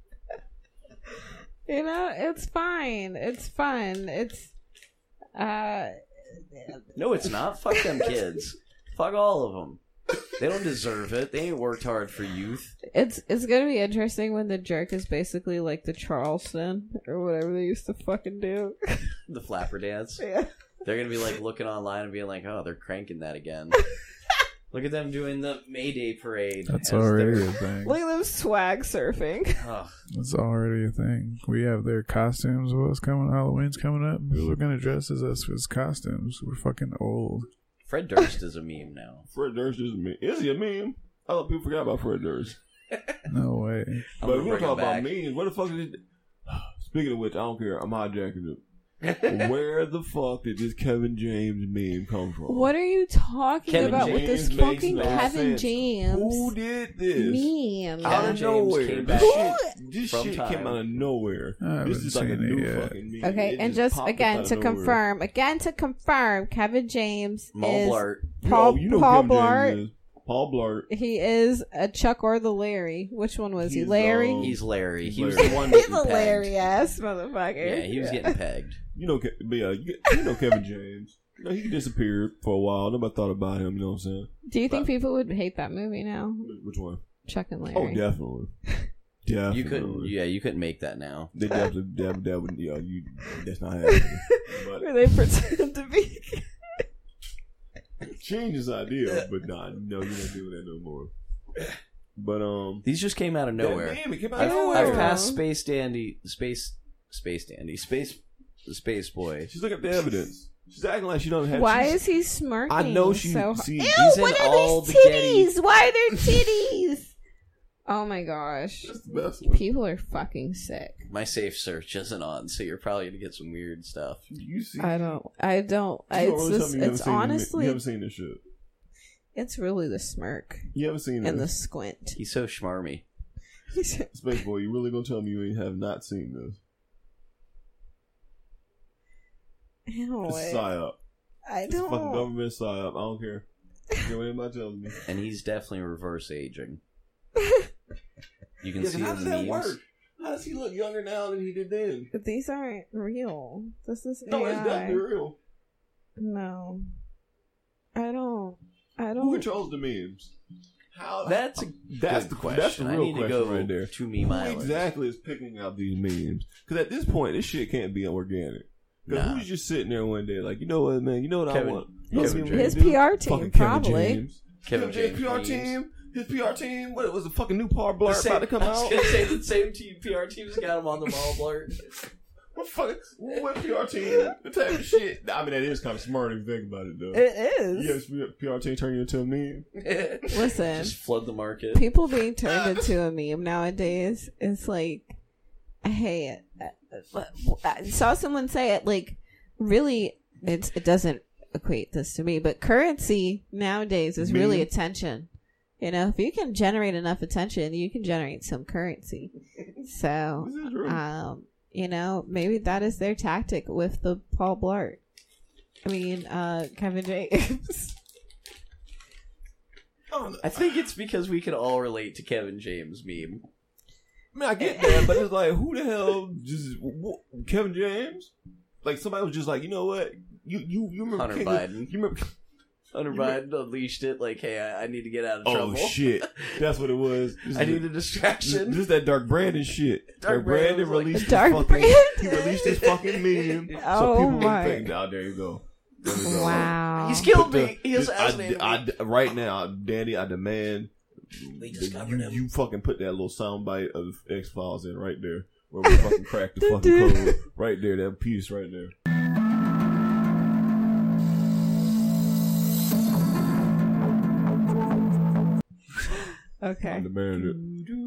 you know, it's fine. It's fun. It's uh. No, it's not. Fuck them kids. Fuck all of them. They don't deserve it. They ain't worked hard for youth. It's it's gonna be interesting when the jerk is basically like the Charleston or whatever they used to fucking do. The flapper dance. Yeah. They're gonna be like looking online and being like, "Oh, they're cranking that again." Look at them doing the May Day parade. That's as already their- a thing. Look at them swag surfing. Ugh. That's already a thing. We have their costumes. What's coming? Halloween's coming up. People are gonna dress as us as costumes. We're fucking old. Fred Durst is a meme now. Fred Durst is a meme. Is he a meme? I thought people forgot about Fred Durst. No way. I'm but gonna we're bring talking him about back. memes. What the fuck is it? Speaking of which, I don't care. I'm hijacking it. Where the fuck did this Kevin James meme come from? What are you talking Kevin about with James this makes fucking no Kevin sense. James Who did this? meme? Out Kevin of James nowhere. came This back shit, this from shit time. came out of nowhere. I haven't This is like a seen it new yet. fucking meme. Okay, It and just popped up again out to of nowhere. confirm, again to confirm, Kevin James Maul is Blart. Paul, Yo, you know Paul Kevin James Blart. is. Paul Blart. He is a Chuck or the Larry. Which one was he? He's, Larry. um, He's Larry. He's He was Larry. the one He's getting a pegged. Larry ass motherfucker. Yeah, he was getting pegged. You know, Ke- but yeah, you, you know Kevin James. You know, he disappeared for a while. Nobody thought about him. You know what I'm saying? Do you think But- people would hate that movie now? Which one? Chuck and Larry. Oh, definitely. Definitely. You couldn't. Yeah, you couldn't make that now. They definitely, definitely, that would, yeah, you, that's not happening. But Where they pretend to be. change his idea, but nah, no, you're not doing that no more. But um, These just came out of nowhere. Damn, it came out I've, of Ew. nowhere. I've passed Space Dandy, Space, Space Dandy, Space, Space Boy. She's looking at the evidence. She's acting like she don't have. Why she's- is he smirking? I know she. so hard? See, Ew, he's in what are all these the Getty- titties? Why are there titties? Oh my gosh. that's the best one. People are fucking sick. My safe search isn't on, so you're probably gonna get some weird stuff. You see, I don't. I don't. you don't It's really tell just, me you haven't it's seen the- honestly. you haven't seen this shit. It's really the smirk You haven't seen and the this. squint. He's so schmarmy. Space Boy, you really gonna tell me you ain't have not seen this? Ew, It's a psyop. I It's a fucking don't. government psyop. I don't care. I don't care what anybody tells me. And he's definitely reverse aging. You can Yeah, see how in does the that memes. work? How How does he look younger now than he did then? But these aren't real. This is No, A I. it's definitely real. No. I don't. I Who don't. controls the memes? How? That's a That's good the question. That's the I real need to question go right there. to Meme Who Island. exactly is picking out these memes? Because at this point, this shit can't be organic. Because Nah. who's just sitting there one day like, you know what, man? You know what Kevin- I want? His- Kevin his James. P R team, Fucking Kevin probably. James. Kevin Kevin James James P R memes. team. His P R team. What was the fucking new Paul Blart The same- about to come I was out? gonna say the same team, P R team's got him on the mall blurt. What fucking what P R team? The type of shit. I mean, that is kind of smart if you think about it, though. It is. Yes, P R team turn you into a meme. Listen. Just flood the market. People being turned into a meme nowadays is like, hey, I saw someone say it like, really, it's, it doesn't equate this to me, but currency nowadays is really Meme? attention. You know, if you can generate enough attention, you can generate some currency. So, This is true. um, you know, maybe that is their tactic with the Paul Blart. I mean, uh, Kevin James. I think it's because we can all relate to Kevin James meme. I mean, I get that, but it's like, who the hell just wh- Kevin James? Like somebody was just like, you know what? You you you remember Hunter King Biden. Of, you remember? Hunter You Biden unleashed it like, hey, I, I need to get out of Oh trouble. shit, that's what it was. This I is- need a distraction. Just that Dark Brandon shit. Dark Dark, Brandon Brandon was like- released Dark his fucking. Brandon? He released his fucking meme. so Oh people my. would think, now there you go. There we go. Wow. He's killed But the- me. He has I, assassinated I, me. I- right now, Danny, I demand They that discovered you, him. you fucking put that little soundbite of X Files in right there, where we fucking crack the fucking code right there. That piece right there. Okay. I demand it.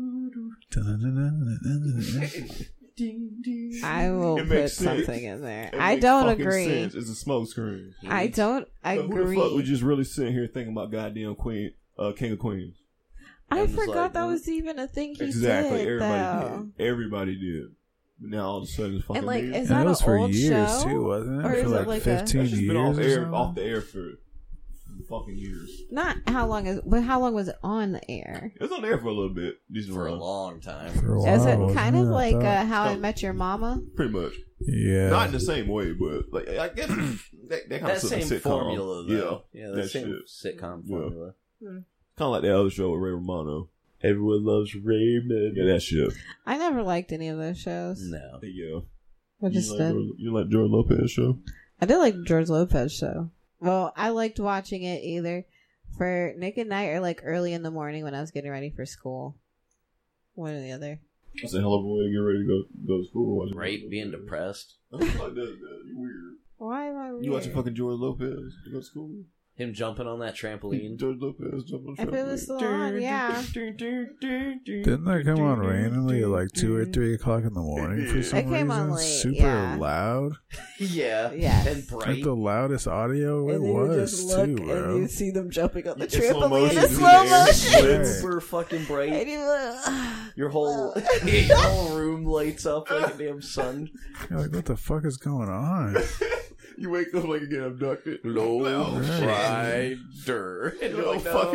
I will It put makes sense. something in there. It I makes don't fucking agree. sense. It's a smoke screen. I don't But who the agree. fuck was just really sitting here thinking about goddamn Queen, uh, King of Queens? I I was forgot like, that mm. was even a thing he Exactly. did. Everybody though. did. Everybody did. But now all of a sudden it's fucking And like, me. is And that that an was for old years show? too, wasn't Or it? is For it like like a- fifteen It's just years been off or air, something? off the air for fucking years. Not how long is, but how long was it on the air? It was on air for a little bit. Decent For a run. long time. For a Is while, it wasn't kind of I like thought? uh, How I Oh. Met Your Mama? Pretty much. yeah, Not in the same way, but like I guess that, that kind That of same sitcom. formula, though. Yeah. Yeah, that, that same shit. sitcom Yeah. formula. Kind of like that other show with Ray Romano. Everyone loves Raymond. Yeah, that shit. I never liked any of those shows. No. Yeah. I You just like, did. Jordan- you like Jordan Lopez show? I did like the George Lopez show. Well, I liked watching it either for Nick at Night or like early in the morning when I was getting ready for school. One or the other. That's a hell of a way to get ready to go go to school. watching Right? Jordan Being Lopez. depressed. I don't like that, that. You weird. Why am I weird? You watching fucking Jordan Lopez to go to school? Him jumping on that trampoline. George Lopez jumping on If it was still on, yeah. Didn't that come on randomly at like two or three o'clock in the morning for some It came reason? on late, Super yeah. loud, Yeah. Yes. And like bright. the loudest audio it And then you was just look too, and bro. you see them jumping on the In slow trampoline motion, in through slow the air. motion. Right. Super fucking bright. And you look- Your whole your whole room lights up like a damn sun. You're like, what the fuck is going on? You wake up like you get abducted. Low Oh, shit. rider. And you're Oh, like, fuck no.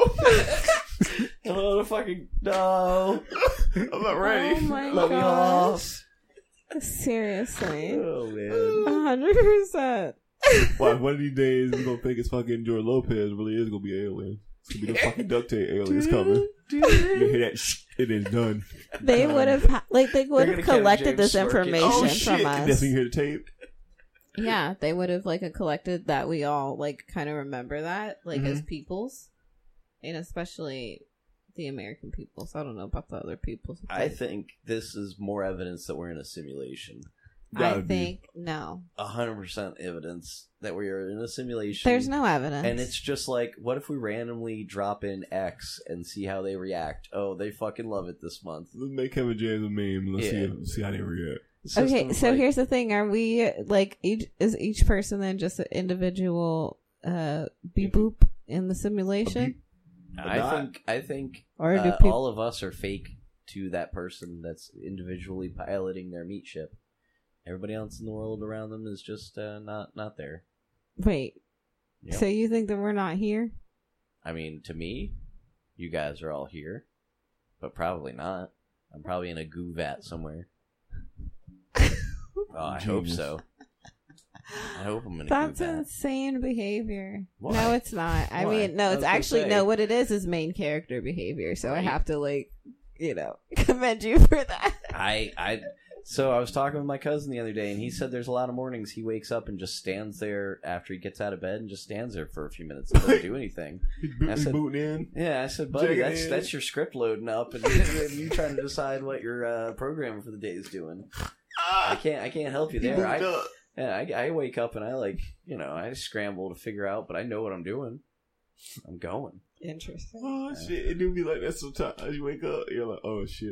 it. No. Hello, the fucking no. I'm not ready. Oh my Let me gosh. off. Seriously. Oh man. A hundred percent. Why, one of these days we're gonna think it's fucking Jordan Lopez really is gonna be alien. It's gonna be the fucking duct tape aliens coming. You hear that shh, it is done. They would have ha- like they would They're have gonna catch collected James this Smirkin. information Oh from shit. us. That's when you hear the tape. Yeah, they would have like a collected that we all like kind of remember that like as peoples, and especially the American peoples. I don't know about the other peoples. I think this is more evidence that we're in a simulation. I Gotta be. think no. A hundred percent evidence that we are in a simulation. There's no evidence, And it's just like, what if we randomly drop in X and see how they react? Oh, they fucking love it this month. Let's make Kevin James a meme. Let's Yeah. see, see how they react. The okay. system's So like- here's the thing: Are we like each is each person then just an individual uh beep boop in the simulation, I not- think I think or do uh, people? all of us are fake to that person that's individually piloting their meat ship. Everybody else in the world around them is just uh, not not there. Wait. Yep. So you think that we're not here? I mean, to me, you guys are all here, but probably not. I'm probably in a goo vat somewhere. Oh, I hope Genius. so. I hope I'm in a That's goo vat. insane behavior. Why? No, it's not. I Why? mean, no, I it's was gonna actually say. no. What it is is main character behavior. So I Right. have to like, you know, commend you for that. I, I, so I was talking with my cousin the other day, and he said there's a lot of mornings he wakes up and just stands there after he gets out of bed and just stands there for a few minutes and doesn't do anything. He, bo- I he said- booting in. Yeah, I said, buddy, Checking that's in. that's your script loading up, and you trying to decide what your uh, programming for the day is doing. I can't, I can't help you He there. moved I, up. yeah, I, I wake up and I like, you know, I scramble to figure out, but I know what I'm doing. I'm going. Interesting. Oh shit! It do be like that sometimes. You wake up, you're like, oh shit.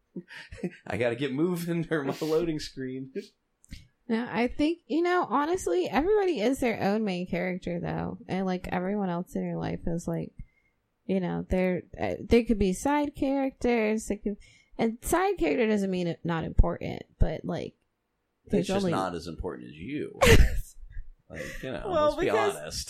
I got to get moving or my loading screen. No, I think, you know, honestly, everybody is their own main character, though. And, like, everyone else in your life is, like, you know, they're, uh, they could be side characters. They could, and side character doesn't mean it not important, but, like, It's there's just only... not as important as you. Like, you know, Well, let's be because- honest.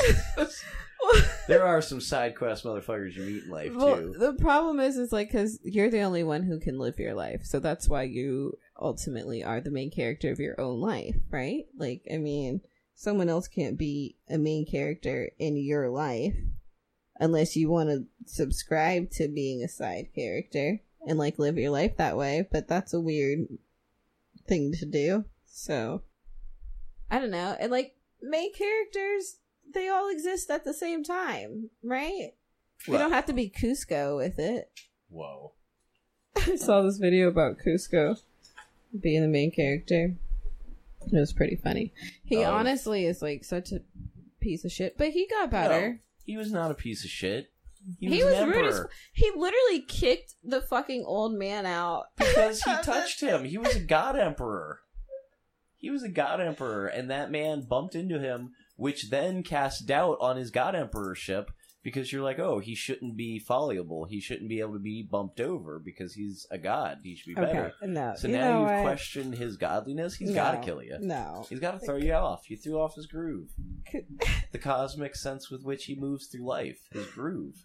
There are some side quest motherfuckers you meet in life, Well, too. the problem is, is like, because you're the only one who can live your life. So that's why you ultimately are the main character of your own life, right? Like, I mean, someone else can't be a main character in your life unless you want to subscribe to being a side character and, like, live your life that way. But that's a weird thing to do. So, I don't know. And, like, main characters, they all exist at the same time, right? You Well- don't have to be Cusco with it. Whoa. I saw this video about Cusco being the main character. It was pretty funny. He Oh. honestly is like such a piece of shit, but he got better. No, he was not a piece of shit. He, He was, was an rude as emperor. He literally kicked the fucking old man out. Because he touched him. He was a god emperor. He was a god emperor, and that man bumped into him, which then cast doubt on his god emperorship, because you're like, oh, he shouldn't be fallible. He shouldn't be able to be bumped over because he's a god. He should be better. no. So you now know you've what? questioned his godliness. He's No, got to kill you. No. He's got to throw you off. You threw off his groove. Could- The cosmic sense with which he moves through life. His groove.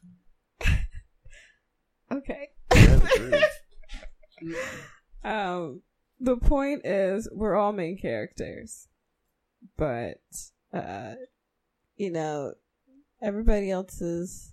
Okay. You're the groove. Um, the point is, we're all main characters, but uh, you know, everybody else is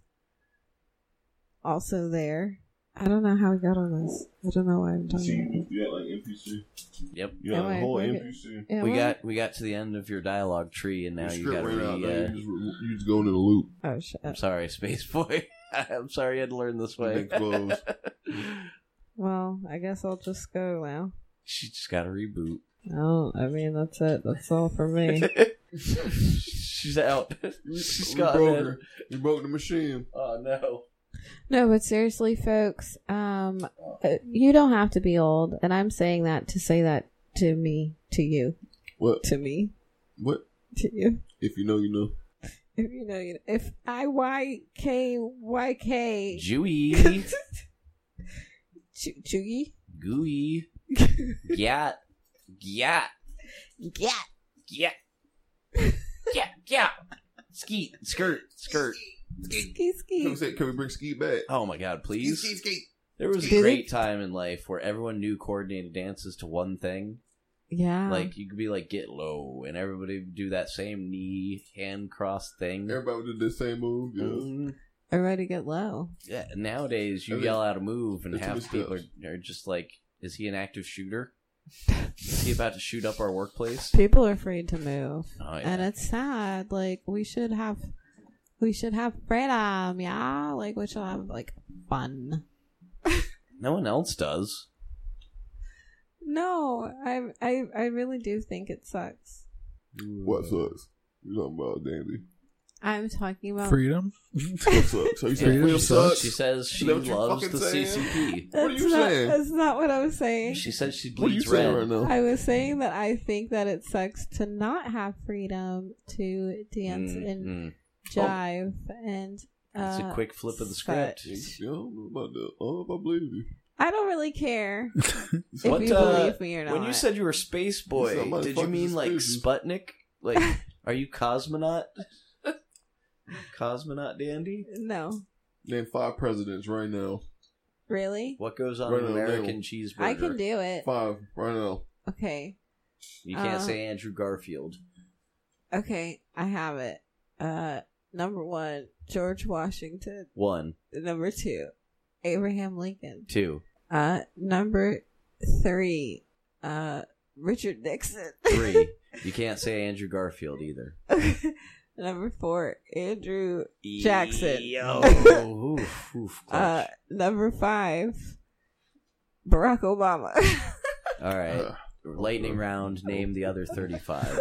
also there. I don't know how we got on this. I don't know why I'm talking. See, about this. you got like N P C. Yep. You got Am a I- whole okay. N P C. Yeah, We what? got we got to the end of your dialogue tree, and now Your you script got to ran out. Now re. you Uh, just re- you just going in a loop. Oh shit. I'm sorry, Space Boy. I'm sorry you had to learn this way. Next blows. Well, I guess I'll just go now. She just got to reboot. Oh, I mean that's it. That's all for me. She's out. She's You got broke it. her. You broke the machine. Oh no. No, but seriously, folks, um, uh, you don't have to be old, and I'm saying that to say that to me, to you, What? to me, What? to you. If you know, you know. If you know, you know. If I Y K Y K Jewy. Ch- Chugi, Gooey. Gyat. Gyat. yeah, Gyat. Gyat. Gyat. Skeet. Skirt. Skirt. ski Can we, ski. say, can we bring Skeet back? Oh my god, please. Skeet, skeet. There was a Did great it? time in life where everyone knew coordinated dances to one thing. Yeah, Like, you could be like, get low, and everybody would do that same knee, hand cross thing. Everybody did the same move. Yeah. Mm, everybody get low. yeah, nowadays, you I mean, yell out a move, and it's half a the people steps. are, are just like, is he an active shooter? Is he about to shoot up our workplace? People are afraid to move, Oh, and yeah. it's sad. Like we should have, we should have freedom. Yeah, like we should have like fun. No one else does. No, I, I, I really do think it sucks. What sucks? You talking about Dandy? I'm talking about. Freedom. What sucks? So you say Freedom freedom sucks. sucks? She says she Is that what you're loves fucking the C saying? C P. What are That's you not, saying? That's not what I was saying. She said she What are you bleeds saying red. right now? I was saying that I think that it sucks to not have freedom to dance Mm, and mm. jive and. Uh, It's a quick flip of the script. such. You don't know about that. I don't know if I believe you. I don't really care if What, you uh, believe me or not. When you said you were Space Boy, Somebody did you fucking mean like suspicious. Sputnik? Like, are you cosmonaut? Cosmonaut dandy? no, Name five presidents right now. Really? What goes on Right an on, American right. cheeseburger? I can do it. Five right now. Okay. You can't Uh, say Andrew Garfield. Okay, I have it. Uh, number one, George Washington. One, Number two, Abraham Lincoln. two, Uh, number three, uh, Richard Nixon. three. You can't say Andrew Garfield either. Number four, Andrew Jackson. Yo. oof, oof, Uh, clutch. number five, Barack Obama. All right. Uh, Lightning round. Name the other thirty-five.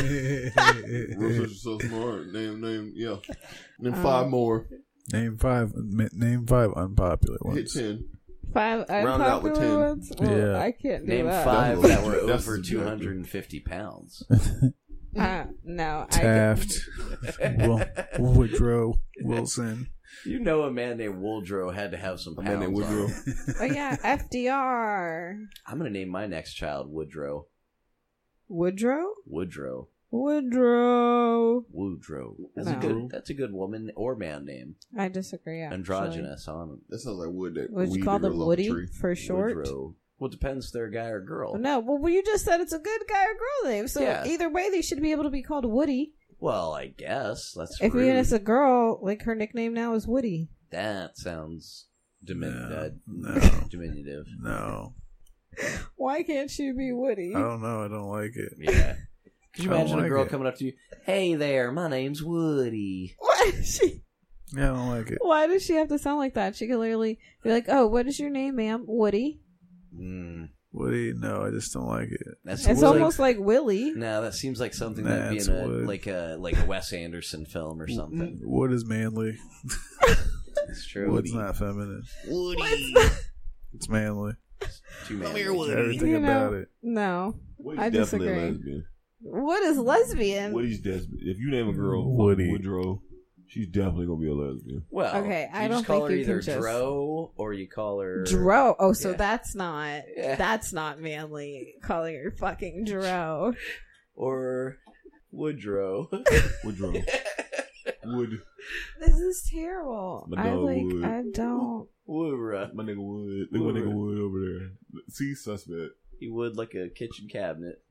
Rufus is so smart. Name, name, yeah. Name Um, five more. Name five. m- Name five unpopular Hit ones. ten. Five Round it out with unpopular ten. ones? Well, Yeah. I can't do Name that. five That's- that were that's over subjective. two hundred fifty pounds. Uh, no, Taft, Will, Woodrow Wilson. You know a man named Woodrow had to have some A pounds man named on Woodrow. him. I. Oh yeah, F D R. I'm going to name my next child Woodrow. Woodrow. Woodrow. Woodrow. Woodrow. That's No. a good. That's a good woman or man name. I disagree. Actually. Androgynous on That sounds like wood that Would you weed call to grow them off a Woody tree. for short? Woodrow. Well, it depends if they're a guy or girl. No, well, you just said it's a good guy or girl name, so Yeah. either way, they should be able to be called Woody. Well, I guess that's If rude. even it's a girl, like her nickname now is Woody. That sounds dimin- No, uh, no. diminutive. No, Why can't she be Woody? I don't know. I don't like it. Yeah. Could you I don't imagine a like girl it. coming up to you? Hey there, my name's Woody. Why does she? Yeah, I don't like it. Why does she have to sound like that? She could literally be like, "Oh, what is your name, ma'am? Woody." Mm, Woody, no, I just don't like it. that's It's like- almost like Willie. No, that seems like something Nah, that'd be it's in a wood. like a like a Wes Anderson film or something. Wood is manly. It's true. Wood's not feminine. Woody. It's manly. Too many. Everything You know, about it. No, Woody's I definitely a disagree. lesbian. what is lesbian? Woody's desperate. If you name a girl Woody. Woodrow, she's definitely gonna be a lesbian. Well, Okay, I you don't just call think her you can either just- Dro or you call her Dro. Oh, so Yeah. that's not Yeah. that's not manly. Calling her fucking Dro. or Woodrow. Woodrow. Wood. This is terrible. My I dog like. Wood. I don't. Woodrow. My nigga Wood. Look at my nigga Wood over there. See, suspect. He would like a kitchen cabinet.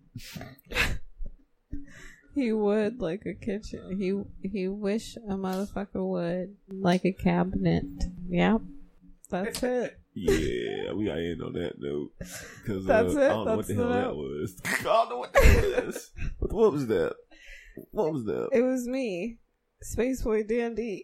He would like a kitchen. He he wish a motherfucker would like a cabinet. Yep, that's it. Yeah, we gotta end on that note. Cause, That's uh, it? I don't know what That's the hell the that note? was. I don't know what that was. What, what was that? What was that? It was me, Space Boy Dandy.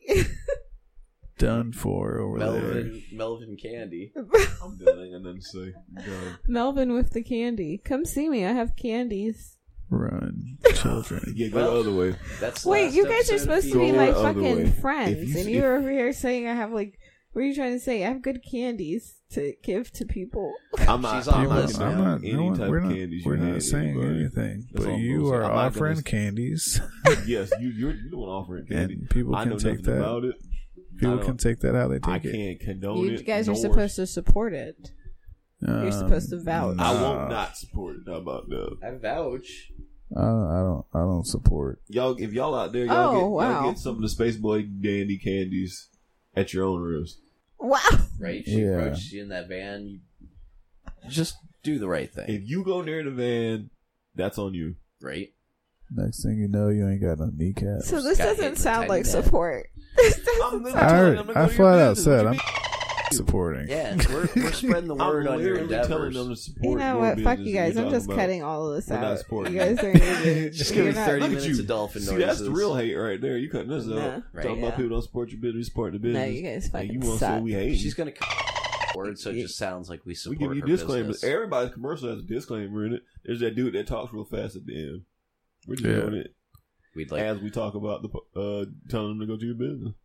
Done for over there. Melvin Melvin Candy. I'm done. I ain't got nothing to say. I'm done. Melvin with the candy. Come see me. I have candies. Run, children. Yeah, go Well, the other way. That's the Wait, last you guys are episode of supposed to Go be Feed my the other way. fucking friends, If you- and you're over here saying I have like. What are you trying to say? I have good candies to give to people. I'm not. She's on I'm not list giving now. out I'm not, any no one- type we're of not, candies. we're you not hand saying anybody. anything, That's all but I'm you gonna say. are I'm not offering gonna- candies, Yes, you. You're, you're the one offering candy. and people I can know take nothing that. about it. People I can take that how they take I it. can't condone You it. guys are nor- supposed to support it. You're supposed to vouch. I nah. won't not support it. How about that? I vouch. I, I don't. I don't support. Y'all, if y'all out there, y'all, Oh, get, wow. y'all get some of the Space Boy Dandy candies at your own risk. Wow. Right? She Yeah. approaches you in that van. You just do the right thing. If you go near the van, that's on you. Right? Next thing you know, you ain't got no kneecaps. So this Got hit doesn't with sound tiny like net. support. I'm I, already, I flat out said I'm supporting. Yeah, we're, we're spreading the word I'm on your literally telling endeavors. them to support You know your what? Fuck business you that guys. you're I'm just talking about. cutting all of this We're not out. supporting You it. guys are even. Just you're give me not- thirty Look at minutes you. of dolphin See, noises. that's the real hate right there. You cutting us Nah. out. Right, Talking yeah. about people don't support your business, supporting the business. No, you guys and fucking you want to say suck. we hate. She's gonna cut word so it just sounds like we we support give you her disclaimers. business. Everybody's commercial has a disclaimer in it. There's that dude that talks real fast at the end. We're just Yeah. doing it We'd like as we talk about the uh, telling them to go to your business.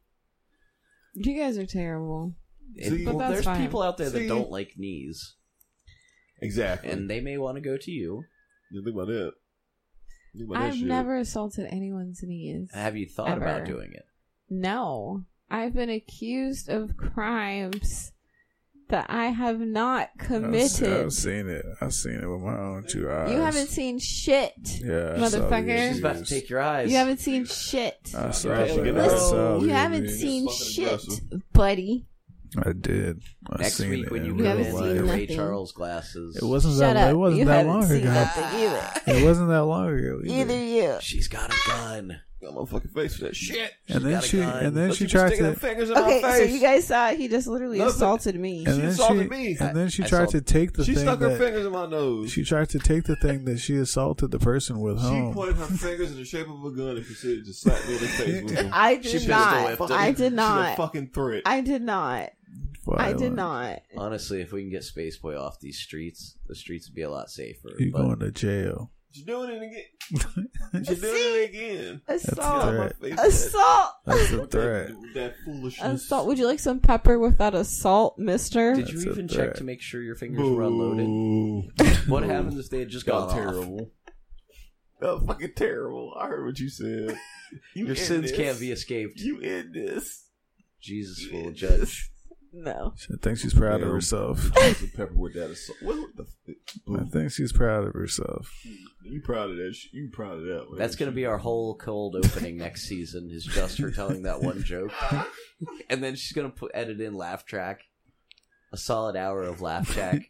You guys are terrible. And, See? well, But that's there's fine. people out there that See? don't like knees, Exactly. and they may want to go to you. You think about that. Think about that I've shit. never assaulted anyone's knees. Have you thought Ever. about doing it? No. I've been accused of crimes that I have not I've, committed. I've seen it. I've seen it with my own two eyes. You haven't seen shit. yeah, I saw the motherfucker. She's about to images. take your eyes. You haven't seen shit. I saw Right, the- get I out. saw You the haven't images. seen fucking shit, aggressive. buddy. I did. I Next seen week it when you in come haven't in real with seen your life. Ray nothing. Charles glasses, It wasn't Shut that. up. It wasn't you that haven't long seen ago. nothing either. It wasn't that long ago. Either. Either you. she's got a gun. Got my fucking face for that shit. And then got a she gun. and then Don't she you be tried sticking to them fingers in Okay, my so face. you guys saw he just literally Nothing. assaulted me. and She then assaulted she me. and then she I tried saw- to take the She thing stuck her that fingers in my nose. she tried to take the thing that she assaulted the person with She home. pointed her fingers in the shape of a gun and proceeded to slap me in the face with them. I She did pistol not. whipped I him. did She's a not. fucking threat. I did not. I did Violent. not. Honestly, if we can get Space Boy off these streets, the streets would be a lot safer. You but going to jail? She's doing it again. She's doing it again. Assault. threat. My face. Assault. That's the With threat. That, with that foolishness. Assault. Would you like some pepper with that assault, mister? Did you That's a even threat. check to make sure your fingers were unloaded? Boo. What Boo. happens if they had just That gone was off? terrible. That was fucking terrible. I heard what you said. You Your in sins this. can't be escaped. You in this. Jesus You will in judge. this. No. I think she's proud of Damn. herself. Some pepper with that assault. What the f- I Boo. think she's proud of herself. You proud of that shit. You proud of that one. That's going to be our whole cold opening next season, is just her telling that one joke. And then she's going to put edit in laugh track. A solid hour of laugh track.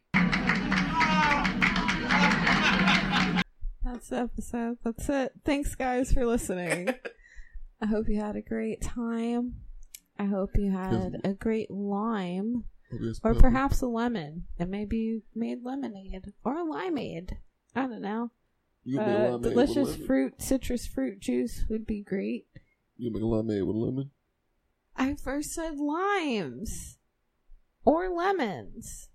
That's the episode. That's it. Thanks, guys, for listening. I hope you had a great time. I hope you had a great lime. Or perhaps a lemon. And maybe you made lemonade. Or a limeade. I don't know. You make a Uh, lemonade with delicious lemon? fruit, citrus fruit juice would be great. You make a lemonade with lemon? I first said limes. Or lemons.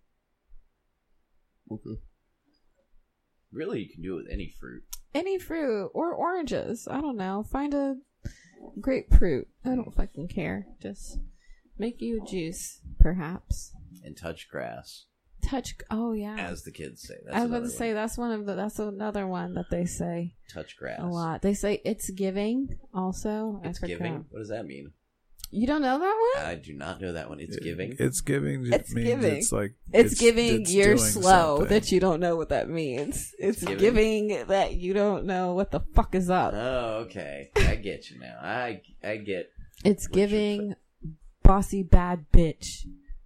Okay. Really, you can do it with any fruit. Any fruit. Or oranges. I don't know. Find a grapefruit. I don't fucking care. Just make you a juice, perhaps. And touch grass, Touch. Oh, yeah. as the kids say. That's I was about another to say one. that's one of the that's another one that they say Touch grass. a lot. They say it's giving also. I It's forgot. giving? What does that mean? You don't know that one? I do not know that one. It's giving. It's giving. Just It's means giving. It's like It's, giving it's you're doing slow something. that you don't know what that means. It's Giving. giving that you don't know what the fuck is up. Oh, okay. I get you now. I I get. It's what you're giving bossy bad bitch.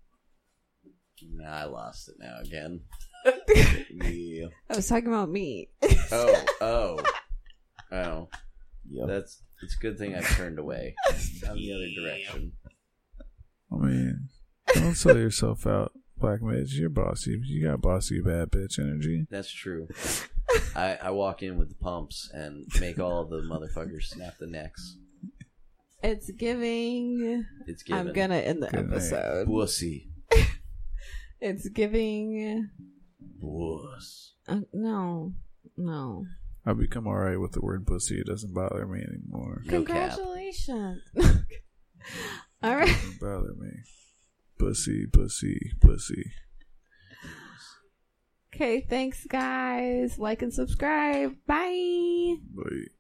Nah, I lost it now again. Yeah. I was talking about me. Oh, oh, oh. Yep. That's it's a good thing I turned away. Down the other direction. I mean, don't sell yourself out, Black Mage. You're bossy. You got bossy bad bitch energy. That's true. I I walk in with the pumps and make all the motherfuckers snap the necks. It's giving. It's given. I'm gonna end the Good night. episode. Wussy. It's giving. Wuss. Uh, no, no. I've become alright with the word pussy. It doesn't bother me anymore. No cap. Congratulations. All right. It doesn't bother me. Pussy, pussy, pussy. Okay, thanks, guys. Like and subscribe. Bye. Bye.